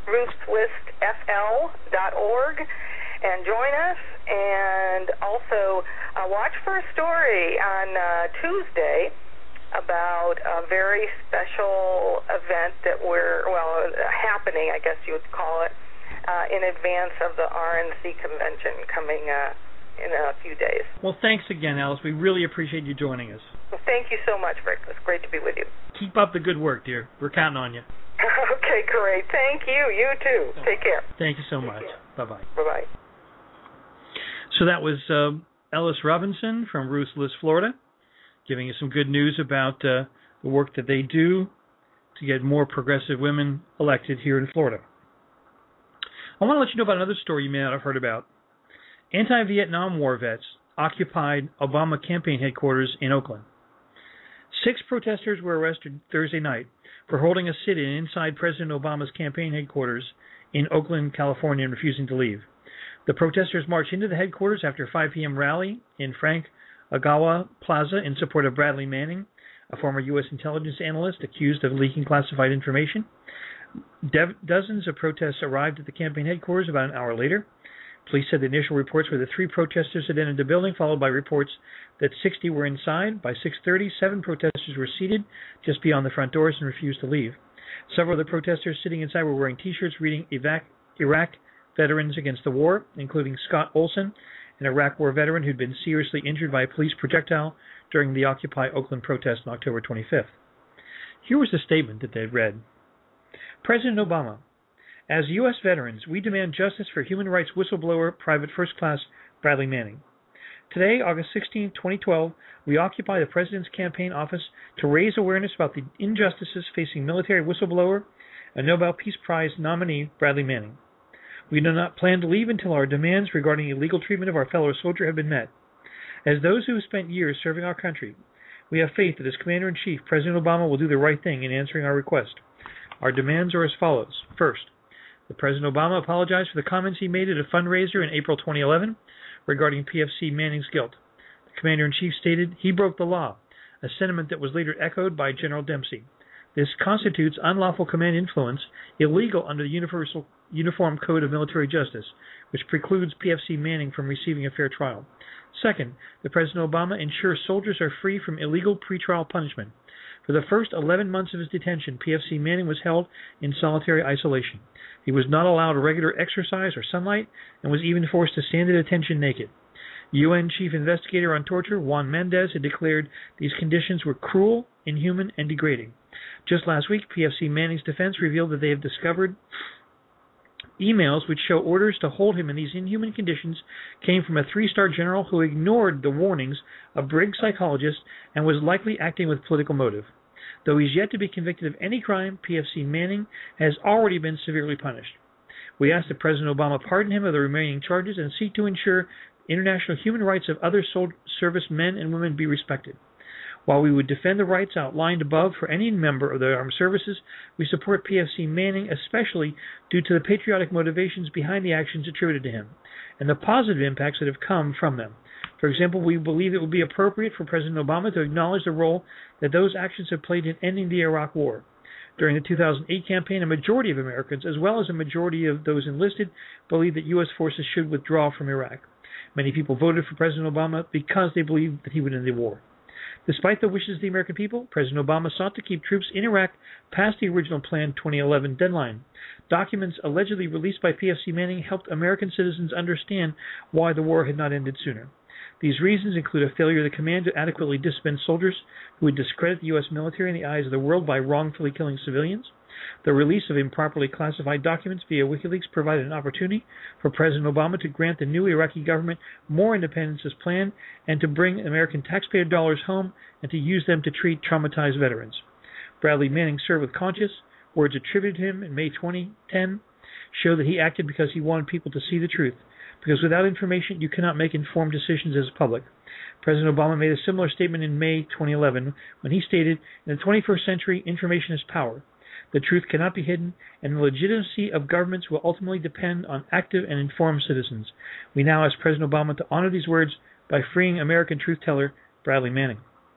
S5: Ruth'sListFL.org, and join us, and also watch for a story on Tuesday about a very special event that happening, I guess you would call it, in advance of the RNC convention coming in a few days.
S2: Well, thanks again, Alice. We really appreciate you joining us.
S5: Well, thank you so much, Rick. It's great to be with you.
S2: Keep up the good work, dear. We're counting on you.
S5: Okay, great. Thank you. You too. Take care.
S2: Thank you so much. Bye-bye.
S5: Bye-bye.
S2: So that was Ellis Robinson from Ruth's List, Florida, giving us some good news about the work that they do to get more progressive women elected here in Florida. I want to let you know about another story you may not have heard about. Anti-Vietnam War vets occupied Obama campaign headquarters in Oakland. 6 protesters were arrested Thursday night for holding a sit-in inside President Obama's campaign headquarters in Oakland, California, and refusing to leave. The protesters marched into the headquarters after a 5 p.m. rally in Frank Agawa Plaza in support of Bradley Manning, a former U.S. intelligence analyst accused of leaking classified information. Dozens of protests arrived at the campaign headquarters about an hour later. Police said the initial reports were that 3 protesters had entered the building, followed by reports that 60 were inside. By 6:30, 7 protesters were seated just beyond the front doors and refused to leave. Several of the protesters sitting inside were wearing T-shirts reading Iraq veterans against the war, including Scott Olson, an Iraq War veteran who'd been seriously injured by a police projectile during the Occupy Oakland protest on October 25th. Here was the statement that they had read. President Obama, as U.S. veterans, we demand justice for human rights whistleblower Private First Class Bradley Manning. Today, August 16, 2012, we occupy the President's campaign office to raise awareness about the injustices facing military whistleblower and Nobel Peace Prize nominee Bradley Manning. We do not plan to leave until our demands regarding illegal treatment of our fellow soldier have been met. As those who have spent years serving our country, we have faith that as Commander-in-Chief, President Obama will do the right thing in answering our request. Our demands are as follows. First, that President Obama apologize for the comments he made at a fundraiser in April 2011 regarding PFC Manning's guilt. The Commander-in-Chief stated he broke the law, a sentiment that was later echoed by General Dempsey. This constitutes unlawful command influence, illegal under the Uniform Code of Military Justice, which precludes PFC Manning from receiving a fair trial. Second, that President Obama ensures soldiers are free from illegal pretrial punishment. For the first 11 months of his detention, PFC Manning was held in solitary isolation. He was not allowed regular exercise or sunlight and was even forced to stand at attention naked. UN Chief Investigator on Torture Juan Mendez had declared these conditions were cruel, inhuman, and degrading. Just last week, PFC Manning's defense revealed that they have discovered emails which show orders to hold him in these inhuman conditions came from a 3-star general who ignored the warnings of Briggs psychologists and was likely acting with political motive. Though he's yet to be convicted of any crime, PFC Manning has already been severely punished. We ask that President Obama pardon him of the remaining charges and seek to ensure international human rights of other service men and women be respected. While we would defend the rights outlined above for any member of the armed services, we support PFC Manning especially due to the patriotic motivations behind the actions attributed to him and the positive impacts that have come from them. For example, we believe it would be appropriate for President Obama to acknowledge the role that those actions have played in ending the Iraq War. During the 2008 campaign, a majority of Americans, as well as a majority of those enlisted, believed that U.S. forces should withdraw from Iraq. Many people voted for President Obama because they believed that he would end the war. Despite the wishes of the American people, President Obama sought to keep troops in Iraq past the original planned 2011 deadline. Documents allegedly released by PFC Manning helped American citizens understand why the war had not ended sooner. These reasons include a failure of the command to adequately discipline soldiers who would discredit the U.S. military in the eyes of the world by wrongfully killing civilians. The release of improperly classified documents via WikiLeaks provided an opportunity for President Obama to grant the new Iraqi government more independence as planned and to bring American taxpayer dollars home and to use them to treat traumatized veterans. Bradley Manning served with conscience. Words attributed to him in May 2010 show that he acted because he wanted people to see the truth. Because without information, you cannot make informed decisions as a public. President Obama made a similar statement in May 2011 when he stated, in the 21st century, information is power. The truth cannot be hidden, and the legitimacy of governments will ultimately depend on active and informed citizens. We now ask President Obama to honor these words by freeing American truth teller Bradley Manning.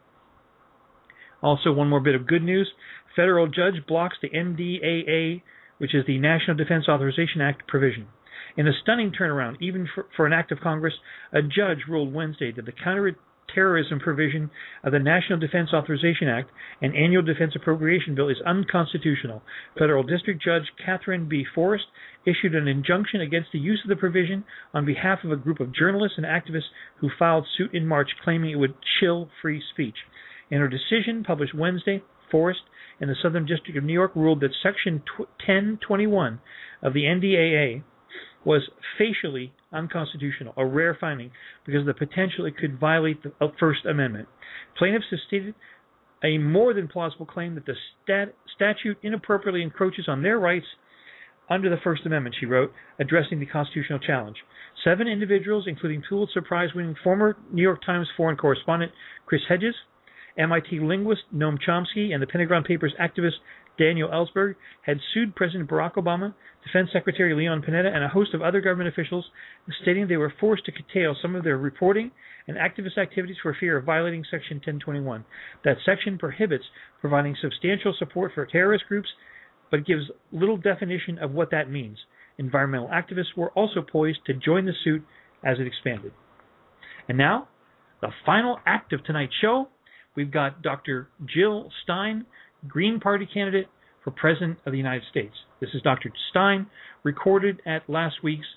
S2: Also, one more bit of good news. Federal judge blocks the NDAA, which is the National Defense Authorization Act provision. In a stunning turnaround, even for an act of Congress, a judge ruled Wednesday that the counterterrorism provision of the National Defense Authorization Act and Annual Defense Appropriation Bill is unconstitutional. Federal District Judge Catherine B. Forrest issued an injunction against the use of the provision on behalf of a group of journalists and activists who filed suit in March claiming it would chill free speech. In her decision, published Wednesday, Forrest in the Southern District of New York ruled that Section 1021 of the NDAA was facially unconstitutional, a rare finding because of the potential it could violate the First Amendment. Plaintiffs have stated a more than plausible claim that the statute inappropriately encroaches on their rights under the First Amendment, she wrote, addressing the constitutional challenge. 7 individuals, including Pulitzer Prize-winning former New York Times foreign correspondent Chris Hedges, MIT linguist Noam Chomsky, and the Pentagon Papers activist Daniel Ellsberg, had sued President Barack Obama, Defense Secretary Leon Panetta, and a host of other government officials, stating they were forced to curtail some of their reporting and activist activities for fear of violating Section 1021. That section prohibits providing substantial support for terrorist groups, but gives little definition of what that means. Environmental activists were also poised to join the suit as it expanded. And now, the final act of tonight's show. We've got Dr. Jill Stein, Green Party candidate for President of the United States. This is Dr. Stein, recorded at last week's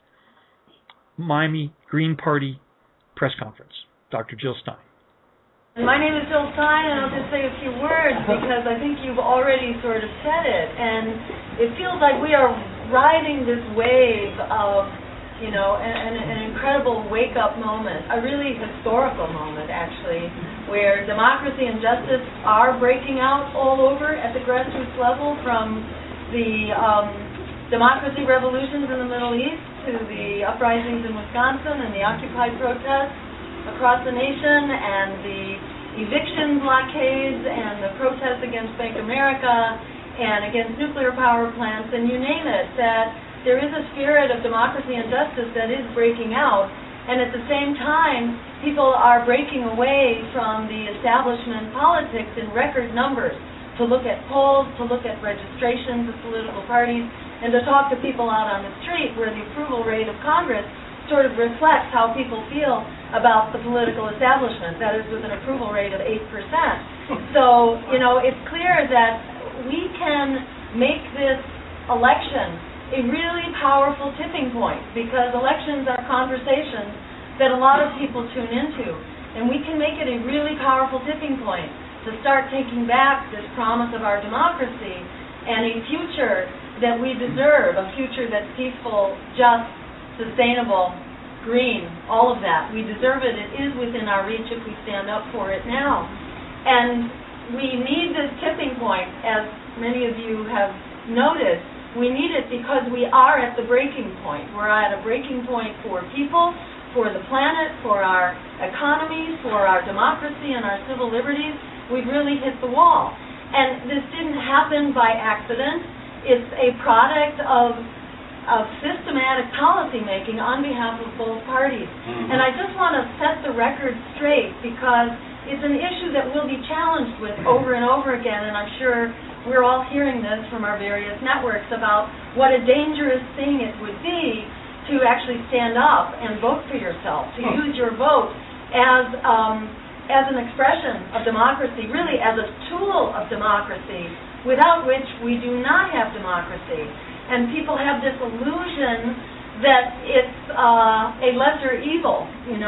S2: Miami Green Party press conference. Dr. Jill Stein.
S6: My name is Jill Stein, and I'll just say a few words because I think you've already sort of said it. And it feels like we are riding this wave of, an incredible wake-up moment, a really historical moment, actually, where democracy and justice are breaking out all over at the grassroots level, from the democracy revolutions in the Middle East to the uprisings in Wisconsin and the Occupy protests across the nation, and the eviction blockades and the protests against Bank America and against nuclear power plants, and you name it, that there is a spirit of democracy and justice that is breaking out. And at the same time, people are breaking away from the establishment politics in record numbers to look at polls, to look at registrations of political parties, and to talk to people out on the street where the approval rate of Congress sort of reflects how people feel about the political establishment, that is with an approval rate of 8%. So, it's clear that we can make this election a really powerful tipping point, because elections are conversations that a lot of people tune into, and we can make it a really powerful tipping point to start taking back this promise of our democracy and a future that we deserve, a future that's peaceful, just, sustainable, green, all of that. We deserve it. It is within our reach if we stand up for it now. And we need this tipping point, as many of you have noted. We need it because we are at the breaking point. We're at a breaking point for people, for the planet, for our economy, for our democracy and our civil liberties. We've really hit the wall. And this didn't happen by accident. It's a product of systematic policy making on behalf of both parties. Mm-hmm. And I just want to set the record straight, because it's an issue that we'll be challenged with over and over again, and I'm sure we're all hearing this from our various networks about what a dangerous thing it would be to actually stand up and vote for yourself, to use your vote as an expression of democracy, really as a tool of democracy, without which we do not have democracy. And people have this illusion that it's a lesser evil,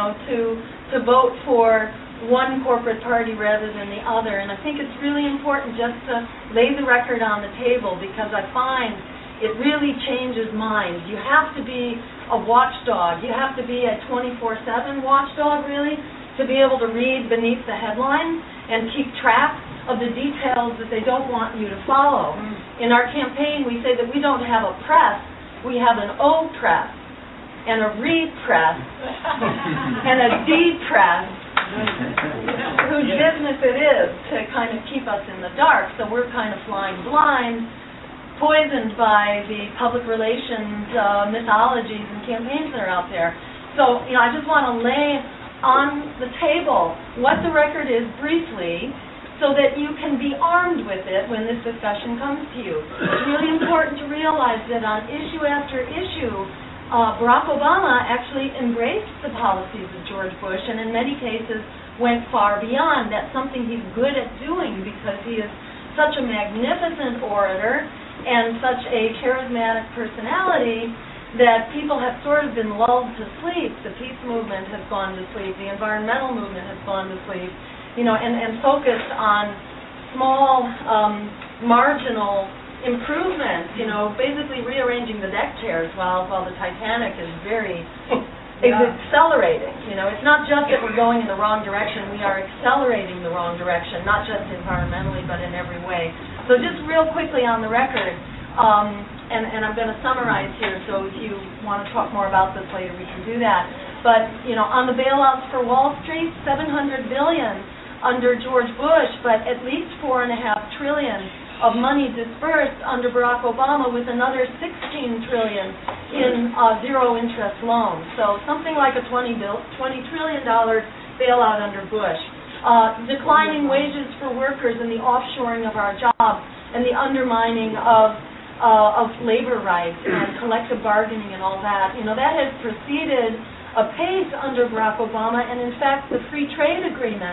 S6: to vote for one corporate party rather than the other. And I think it's really important just to lay the record on the table, because I find it really changes minds. You have to be a watchdog. You have to be a 24/7 watchdog, really, to be able to read beneath the headlines and keep track of the details that they don't want you to follow. In our campaign, we say that we don't have a press, we have an O-press, and a re-press, and a D-press, whose business it is to kind of keep us in the dark. So we're kind of flying blind, poisoned by the public relations mythologies and campaigns that are out there. So, I just want to lay on the table what the record is briefly, so that you can be armed with it when this discussion comes to you. It's really important to realize that on issue after issue, Barack Obama actually embraced the policies of George Bush, and in many cases went far beyond. That's something he's good at doing, because he is such a magnificent orator and such a charismatic personality that people have sort of been lulled to sleep. The peace movement has gone to sleep. The environmental movement has gone to sleep. And focused on small, marginal improvements, basically rearranging the deck chairs while the Titanic is very accelerating. It's not just that we're going in the wrong direction, we are accelerating the wrong direction, not just environmentally, but in every way. So just real quickly on the record, and I'm going to summarize here, so if you want to talk more about this later, we can do that. But, on the bailouts for Wall Street, $700 billion under George Bush, but at least $4.5 trillion of money dispersed under Barack Obama, with another $16 trillion in zero-interest loans. So something like a $20 trillion bailout under Bush. Declining wages for workers and the offshoring of our jobs and the undermining of labor rights and collective bargaining and all that. That has proceeded apace under Barack Obama, and in fact the free trade agreements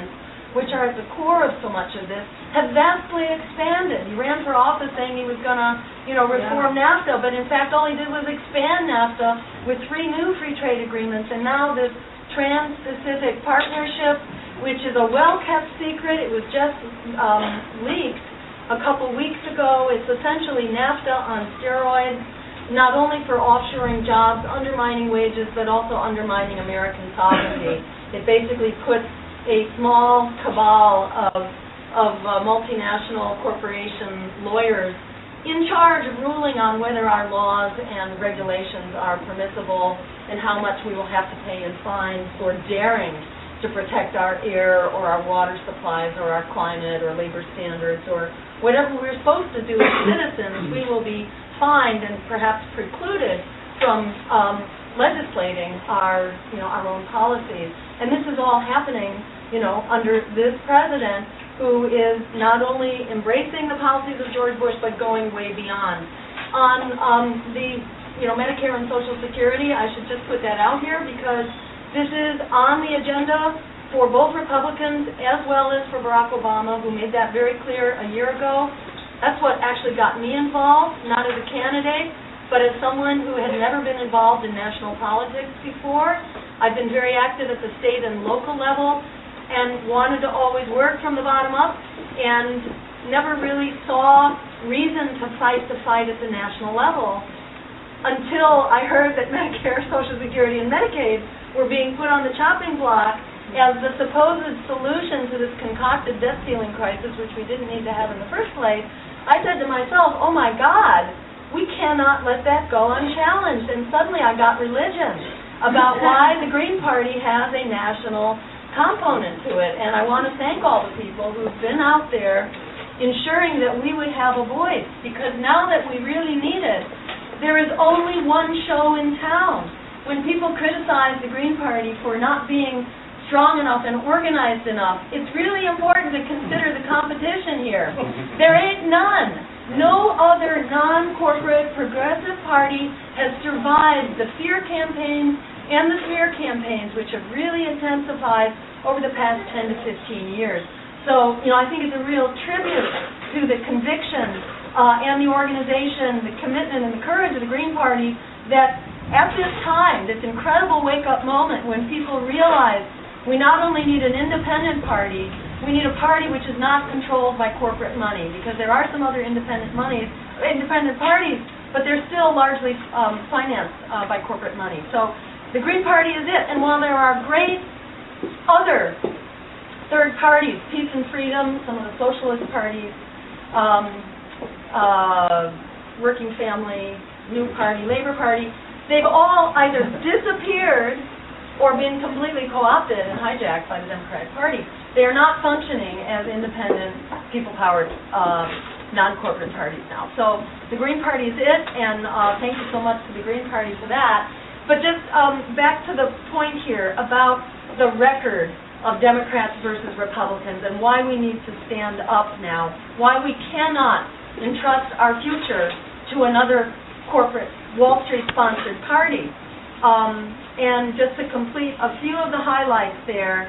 S6: which are at the core of so much of this, have vastly expanded. He ran for office saying he was going to, reform NAFTA, but in fact all he did was expand NAFTA with 3 new free trade agreements, and now this Trans-Pacific Partnership, which is a well-kept secret. It was just leaked a couple weeks ago. It's essentially NAFTA on steroids, not only for offshoring jobs, undermining wages, but also undermining American sovereignty. It basically puts a small cabal of multinational corporation lawyers in charge of ruling on whether our laws and regulations are permissible and how much we will have to pay in fines for daring to protect our air or our water supplies or our climate or labor standards or whatever we're supposed to do as citizens. We will be fined and perhaps precluded from legislating our own policies. And this is all happening, under this president, who is not only embracing the policies of George Bush, but going way beyond. On the Medicare and Social Security, I should just put that out here because this is on the agenda for both Republicans as well as for Barack Obama, who made that very clear a year ago. That's what actually got me involved, not as a candidate, but as someone who had never been involved in national politics before. I've been very active at the state and local level and wanted to always work from the bottom up and never really saw reason to fight the fight at the national level until I heard that Medicare, Social Security, and Medicaid were being put on the chopping block as the supposed solution to this concocted debt ceiling crisis, which we didn't need to have in the first place. I said to myself, oh my God, we cannot let that go unchallenged. And suddenly I got religion about why the Green Party has a national component to it, and I want to thank all the people who've been out there ensuring that we would have a voice, because now that we really need it, there is only one show in town. When people criticize the Green Party for not being strong enough and organized enough, it's really important to consider the competition here. There ain't none. No other non-corporate progressive party has survived the fear campaigns and the smear campaigns, which have really intensified over the past 10 to 15 years. So, I think it's a real tribute to the conviction and the organization, the commitment and the courage of the Green Party that at this time, this incredible wake-up moment when people realize we not only need an independent party, we need a party which is not controlled by corporate money, because there are some other independent parties, but they're still largely financed by corporate money. So the Green Party is it. And while there are great other third parties, Peace and Freedom, some of the socialist parties, Working Family, New Party, Labor Party, they've all either disappeared or been completely co-opted and hijacked by the Democratic Party. They are not functioning as independent, people-powered, non-corporate parties now. So the Green Party is it, and thank you so much to the Green Party for that. But just back to the point here about the record of Democrats versus Republicans and why we need to stand up now, why we cannot entrust our future to another corporate Wall Street-sponsored party. And just to complete a few of the highlights there,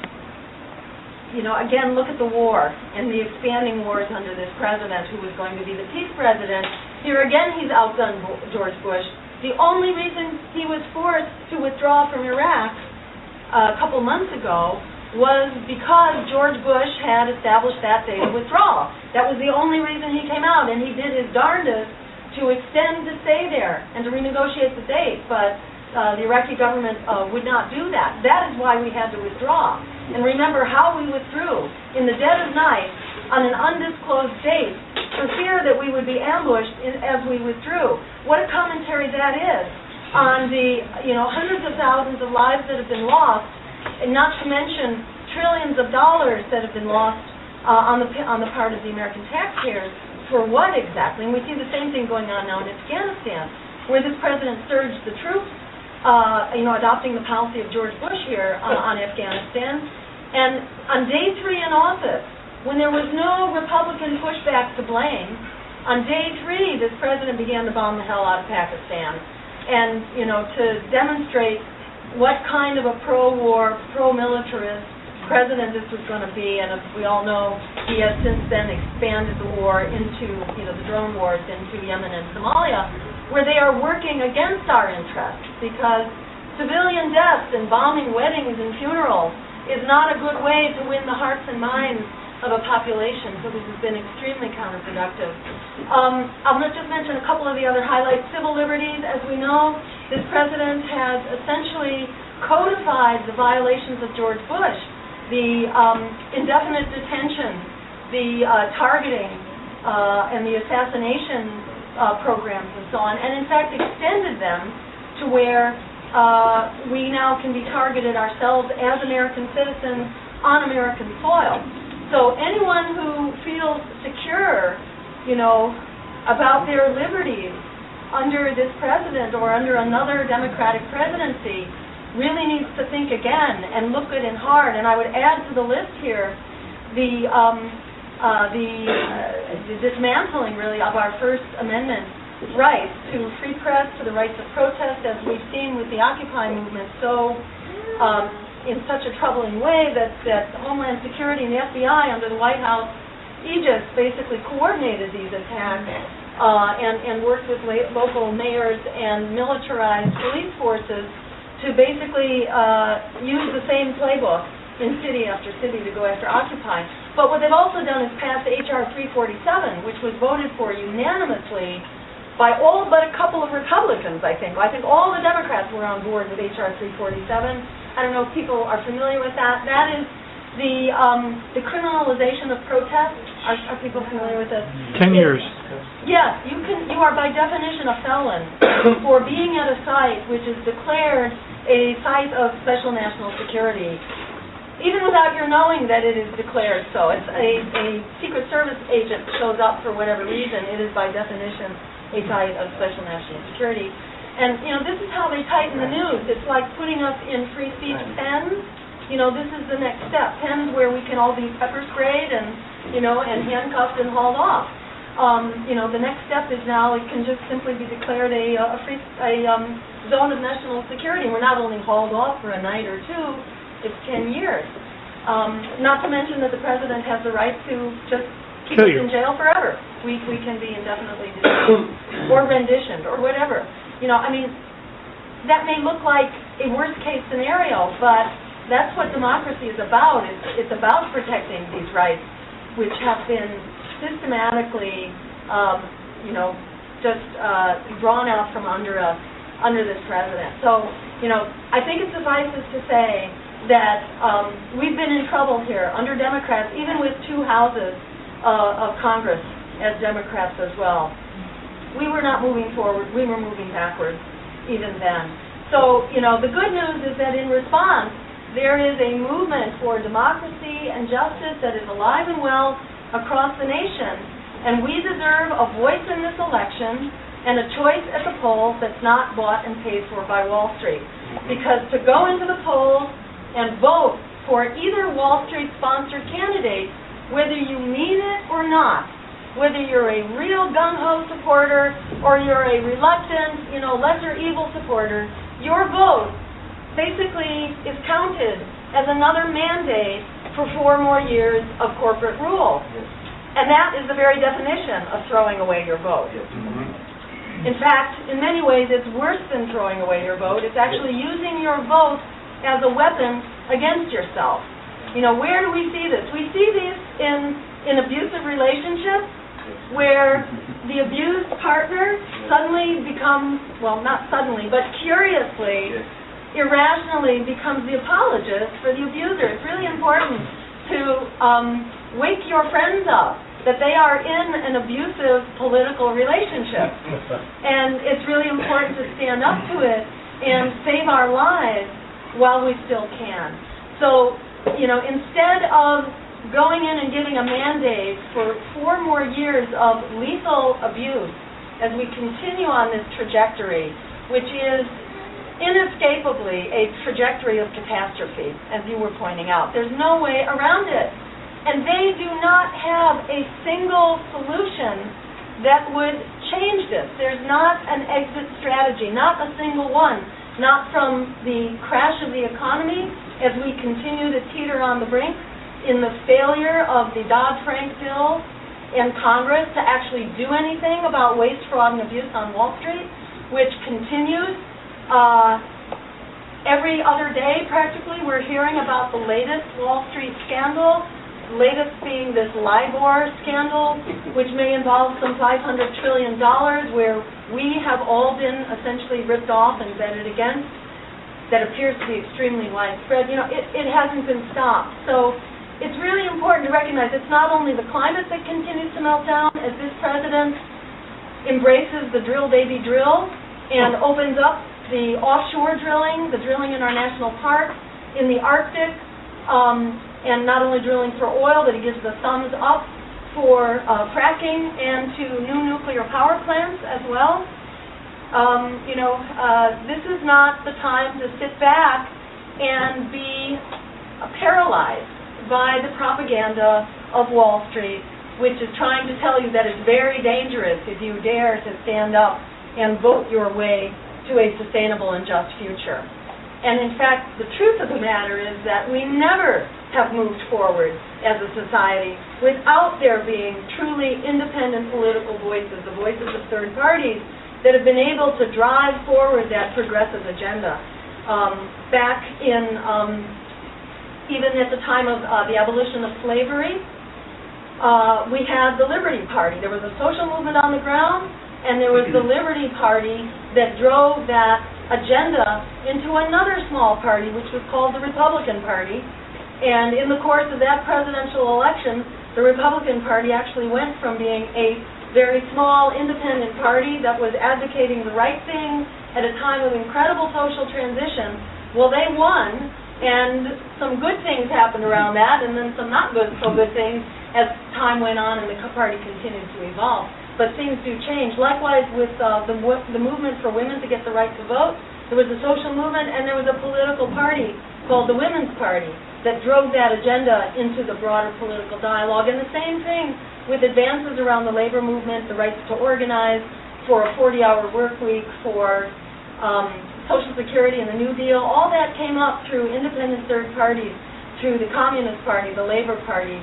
S6: again, look at the war and the expanding wars under this president who was going to be the peace president. Here again, he's outdone George Bush. The only reason he was forced to withdraw from Iraq a couple months ago was because George Bush had established that date of withdrawal. That was the only reason he came out, and he did his darndest to extend to stay there and to renegotiate the date, but the Iraqi government would not do that. That is why we had to withdraw. And remember how we withdrew in the dead of night on an undisclosed date for fear that we would be ambushed as we withdrew. What a commentary that is on the hundreds of thousands of lives that have been lost, and not to mention trillions of dollars that have been lost on the part of the American taxpayers. For what exactly? And we see the same thing going on now in Afghanistan, where this president surged the troops, adopting the policy of George Bush here on Afghanistan. And on day 3 in office, when there was no Republican pushback to blame, on day 3, this president began to bomb the hell out of Pakistan. And, to demonstrate what kind of a pro-war, pro-militarist president this was going to be, and as we all know, he has since then expanded the war into, the drone wars into Yemen and Somalia, where they are working against our interests, because civilian deaths and bombing weddings and funerals is not a good way to win the hearts and minds of a population, so this has been extremely counterproductive. I'll just mention a couple of the other highlights. Civil liberties, as we know, this president has essentially codified the violations of George Bush, the indefinite detention, the targeting, and the assassination programs and so on, and in fact extended them to where we now can be targeted ourselves as American citizens on American soil. So anyone who feels secure, about their liberties under this president or under another Democratic presidency really needs to think again and look good and hard. And I would add to the list here the dismantling, really, of our First Amendment rights to free press, to the rights of protest, as we've seen with the Occupy movement, so in such a troubling way that Homeland Security and the FBI under the White House aegis basically coordinated these attacks and worked with local mayors and militarized police forces to basically use the same playbook in city after city to go after Occupy. But what they've also done is pass H.R. 347, which was voted for unanimously by all but a couple of Republicans, I think. I think all the Democrats were on board with H.R. 347. I don't know if people are familiar with that. That is the criminalization of protest. Are people familiar with this?
S2: 10 years.
S6: Yes, you are by definition a felon for being at a site which is declared a site of special national security, even without your knowing that it is declared so. It's a Secret Service agent shows up for whatever reason, it is by definition a site of special national security. And, this is how they tighten the news. It's like putting us in free speech pens. This is the next step. Pens where we can all be pepper sprayed and handcuffed and hauled off. The next step is now it can just simply be declared a zone of national security. We're not only hauled off for a night or two, it's 10 years. Not to mention that the president has the right to just keep us in jail forever. We can be indefinitely detained or renditioned or whatever. That may look like a worst-case scenario, but that's what democracy is about. It's about protecting these rights, which have been systematically, drawn out from under us, under this president. So, I think it suffices to say that we've been in trouble here under Democrats, even with two houses of Congress as Democrats as well. We were not moving forward. We were moving backwards even then. So, the good news is that in response, there is a movement for democracy and justice that is alive and well across the nation, and we deserve a voice in this election and a choice at the polls that's not bought and paid for by Wall Street. Because to go into the polls and vote for either Wall Street-sponsored candidate, whether you mean it or not, whether you're a real gung-ho supporter or you're a reluctant, lesser evil supporter, your vote basically is counted as another mandate for 4 more years of corporate rule. And that is the very definition of throwing away your vote. In fact, in many ways, it's worse than throwing away your vote. It's actually using your vote as a weapon against yourself. Where do we see this? We see this in abusive relationships, where the abused partner suddenly becomes, well, not suddenly, but curiously, irrationally becomes the apologist for the abuser. It's really important to wake your friends up that they are in an abusive political relationship. And it's really important to stand up to it and save our lives while we still can. So, instead of going in and giving a mandate for 4 more years of lethal abuse as we continue on this trajectory, which is inescapably a trajectory of catastrophe, as you were pointing out. There's no way around it. And they do not have a single solution that would change this. There's not an exit strategy, not a single one, not from the crash of the economy as we continue to teeter on the brink in the failure of the Dodd-Frank bill and Congress to actually do anything about waste, fraud, and abuse on Wall Street, which continues. Every other day, practically, we're hearing about the latest Wall Street scandal, the latest being this LIBOR scandal, which may involve some $500 trillion, where we have all been essentially ripped off and betted against. That appears to be extremely widespread. It hasn't been stopped. So it's really important to recognize it's not only the climate that continues to melt down as this president embraces the drill, baby, drill, and opens up the offshore drilling, the drilling in our national parks, in the Arctic, and not only drilling for oil, but he gives the thumbs up for fracking and to new nuclear power plants as well. This is not the time to sit back and be paralyzed by the propaganda of Wall Street, which is trying to tell you that it's very dangerous if you dare to stand up and vote your way to a sustainable and just future. And in fact, the truth of the matter is that we never have moved forward as a society without there being truly independent political voices, the voices of third parties that have been able to drive forward that progressive agenda. Back in, even at the time of the abolition of slavery, we had the Liberty Party. There was a social movement on the ground, and there was the Liberty Party that drove that agenda into another small party, which was called the Republican Party. And in the course of that presidential election, the Republican Party actually went from being a very small, independent party that was advocating the right thing at a time of incredible social transition. Well, they won, and some good things happened around that, and then some not so good things as time went on and the party continued to evolve. But things do change. Likewise with the movement for women to get the right to vote, there was a social movement and there was a political party called the Women's Party that drove that agenda into the broader political dialogue. And the same thing with advances around the labor movement, the rights to organize, for a 40-hour work week, for Social Security and the New Deal. All that came up through independent third parties, through the Communist Party, the Labor Party,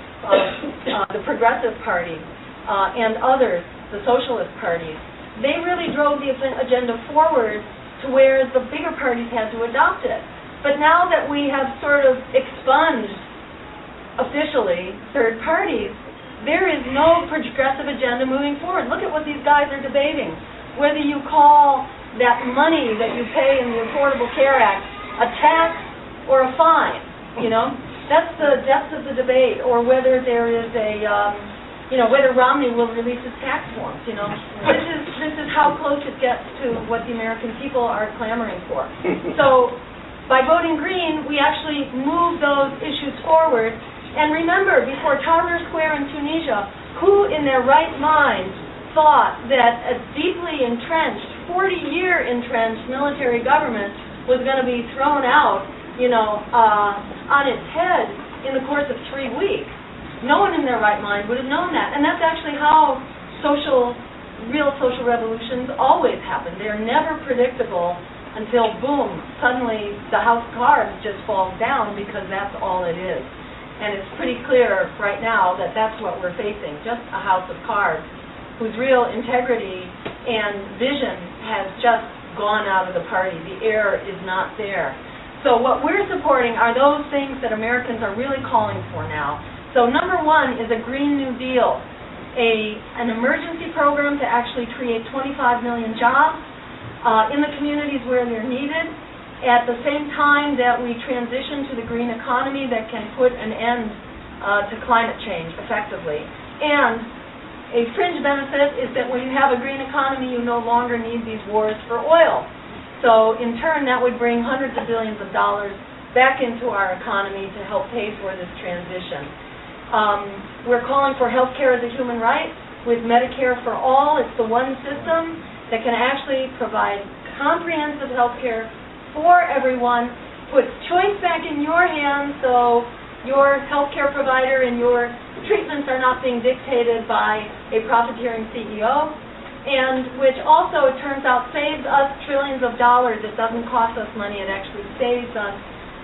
S6: the Progressive Party, and others, the socialist parties. They really drove the agenda forward to where the bigger parties had to adopt it. But now that we have sort of expunged officially third parties, there is no progressive agenda moving forward. Look at what these guys are debating. Whether you call that money that you pay in the Affordable Care Act a tax or a fine, that's the depth of the debate, or whether there is a whether Romney will release his tax forms. This is how close it gets to what the American people are clamoring for. So by voting green, we actually move those issues forward. And remember, before Tahrir Square in Tunisia, who in their right mind thought that a deeply entrenched, 40-year entrenched military government was going to be thrown out, on its head in the course of 3 weeks? No one in their right mind would have known that. And that's actually how real social revolutions always happen. They're never predictable until, boom, suddenly the house of cards just falls down, because that's all it is. And it's pretty clear right now that that's what we're facing, just a house of cards whose real integrity and vision has just gone out of the party. The air is not there. So what we're supporting are those things that Americans are really calling for now. So number one is a Green New Deal, an emergency program to actually create 25 million jobs in the communities where they're needed, at the same time that we transition to the green economy that can put an end to climate change effectively. And a fringe benefit is that when you have a green economy, you no longer need these wars for oil. So in turn, that would bring hundreds of billions of dollars back into our economy to help pay for this transition. We're calling for health care as a human right with Medicare for all. It's the one system that can actually provide comprehensive health care for everyone, puts choice back in your hands, so your health care provider and your treatments are not being dictated by a profiteering CEO, and which also, it turns out, saves us trillions of dollars. It doesn't cost us money. It actually saves us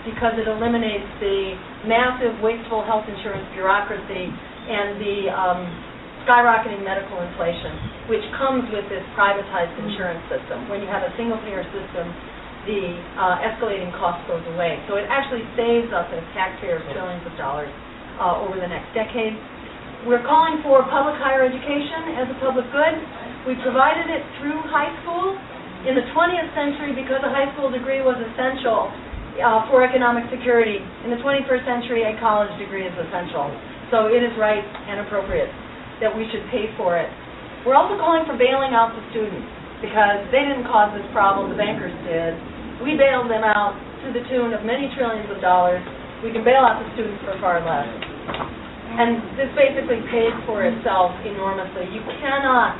S6: because it eliminates the massive, wasteful health insurance bureaucracy and the skyrocketing medical inflation, which comes with this privatized insurance system. When you have a single-payer system, the escalating cost goes away. So it actually saves us as taxpayers trillions of dollars over the next decade. We're calling for public higher education as a public good. We provided it through high school in the 20th century because a high school degree was essential for economic security. In the 21st century, a college degree is essential. So it is right and appropriate that we should pay for it. We're also calling for bailing out the students because they didn't cause this problem, the bankers did. We bailed them out to the tune of many trillions of dollars. We can bail out the students for far less. And this basically paid for itself enormously. You cannot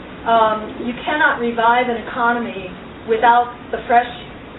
S6: revive an economy without the fresh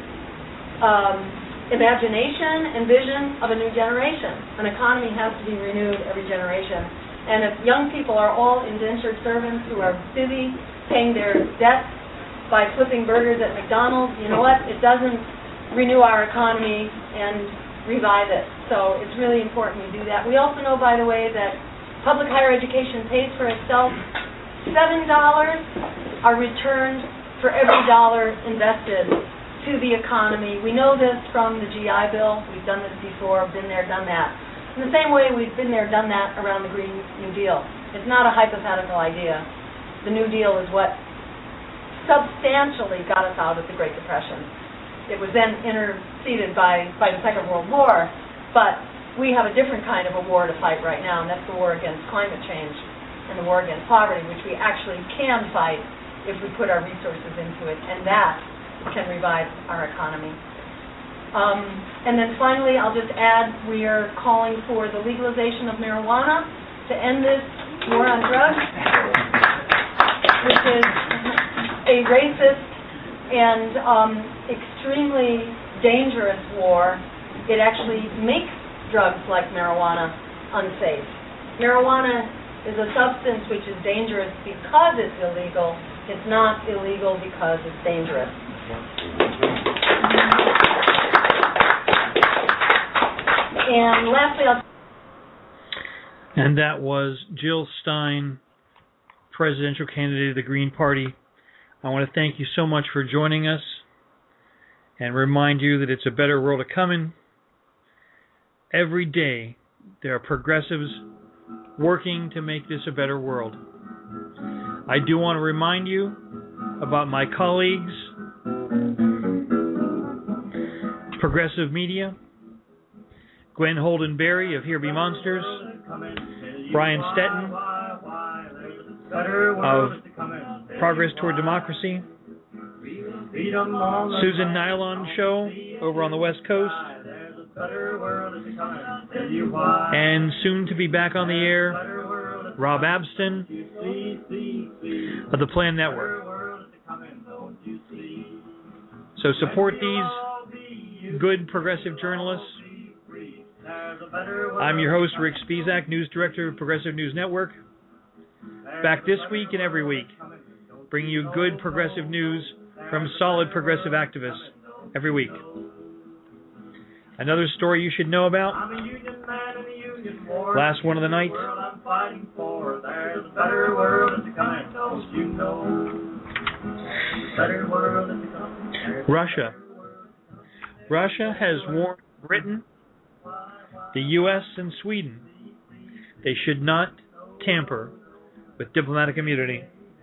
S6: imagination and vision of a new generation. An economy has to be renewed every generation. And if young people are all indentured servants who are busy paying their debts by flipping burgers at McDonald's, you know what? It doesn't renew our economy and revive it. So it's really important we do that. We also know, by the way, that public higher education pays for itself. $7 are returned for every dollar invested to the economy. We know this from the GI Bill. We've done this before, been there, done that. In the same way we've been there, done that around the Green New Deal. It's not a hypothetical idea. The New Deal is what substantially got us out of the Great Depression. It was then interceded by the Second World War, but we have a different kind of a war to fight right now, and that's the war against climate change and the war against poverty, which we actually can fight if we put our resources into it, and that can revive our economy. And then finally, I'll just add, we are calling for the legalization of marijuana to end this war on drugs, which is a racist and extremely dangerous war. It actually makes drugs like marijuana unsafe. Marijuana is a substance which is dangerous because it's illegal. It's not illegal because it's dangerous. And lastly,
S2: And that was Jill Stein, presidential candidate of the Green Party. I want to thank you so much for joining us and remind you that it's a better world a-coming. Every day there are progressives working to make this a better world. I do want to remind you about my colleagues, Progressive Media, Gwen Holden Berry of Here Be Monsters, Brian Stetton of Progress Toward Democracy, Susan Nylon Show over on the West Coast, and soon to be back on the air, Rob Abston of the Plan Network. So support these good progressive journalists. I'm your host, Rick Spisak, News Director of Progressive News Network. Back this week and every week, bringing you good progressive news from solid progressive activists every week. Another story you should know about. Last one of the night. Russia. Russia has warned Britain, the U.S., and Sweden they should not tamper with diplomatic immunity.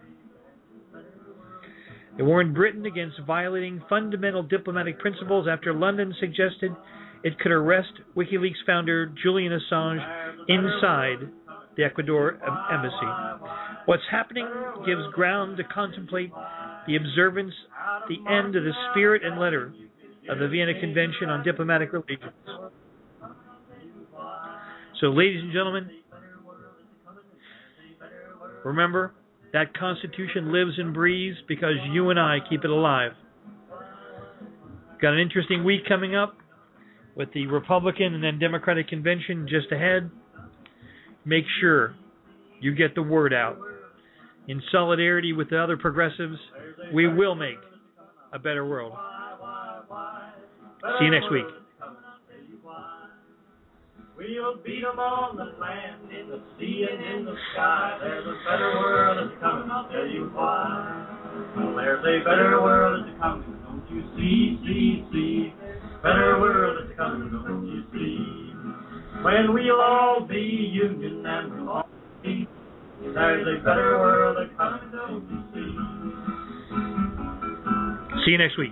S2: They warned Britain against violating fundamental diplomatic principles after London suggested it could arrest WikiLeaks founder Julian Assange inside the Ecuador embassy. What's happening gives ground to contemplate the observance, the end of the spirit and letter of the Vienna Convention on Diplomatic Relations. So, ladies and gentlemen, remember, that Constitution lives and breathes because you and I keep it alive. Got an interesting week coming up with the Republican and then Democratic convention just ahead. Make sure you get the word out. In solidarity with the other progressives, we will make a better world. See you next week.
S7: why. We'll beat 'em on the land, in the sea, and in the sky. There's a better world that's coming, I'll tell you why. Well, there's a better world that's coming, don't you see? Better world that's coming, don't you see? When we'll all be union and we'll all be, there's a better world that's coming, don't you see?
S2: See you next week.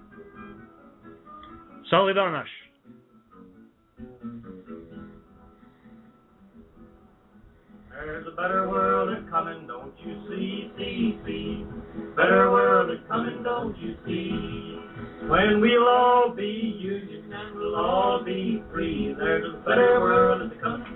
S2: Solidarność.
S7: There's a better world that's coming, don't you see? Better world that's coming, don't you see? When we'll all be union and we'll all be free, there's a better world that's coming.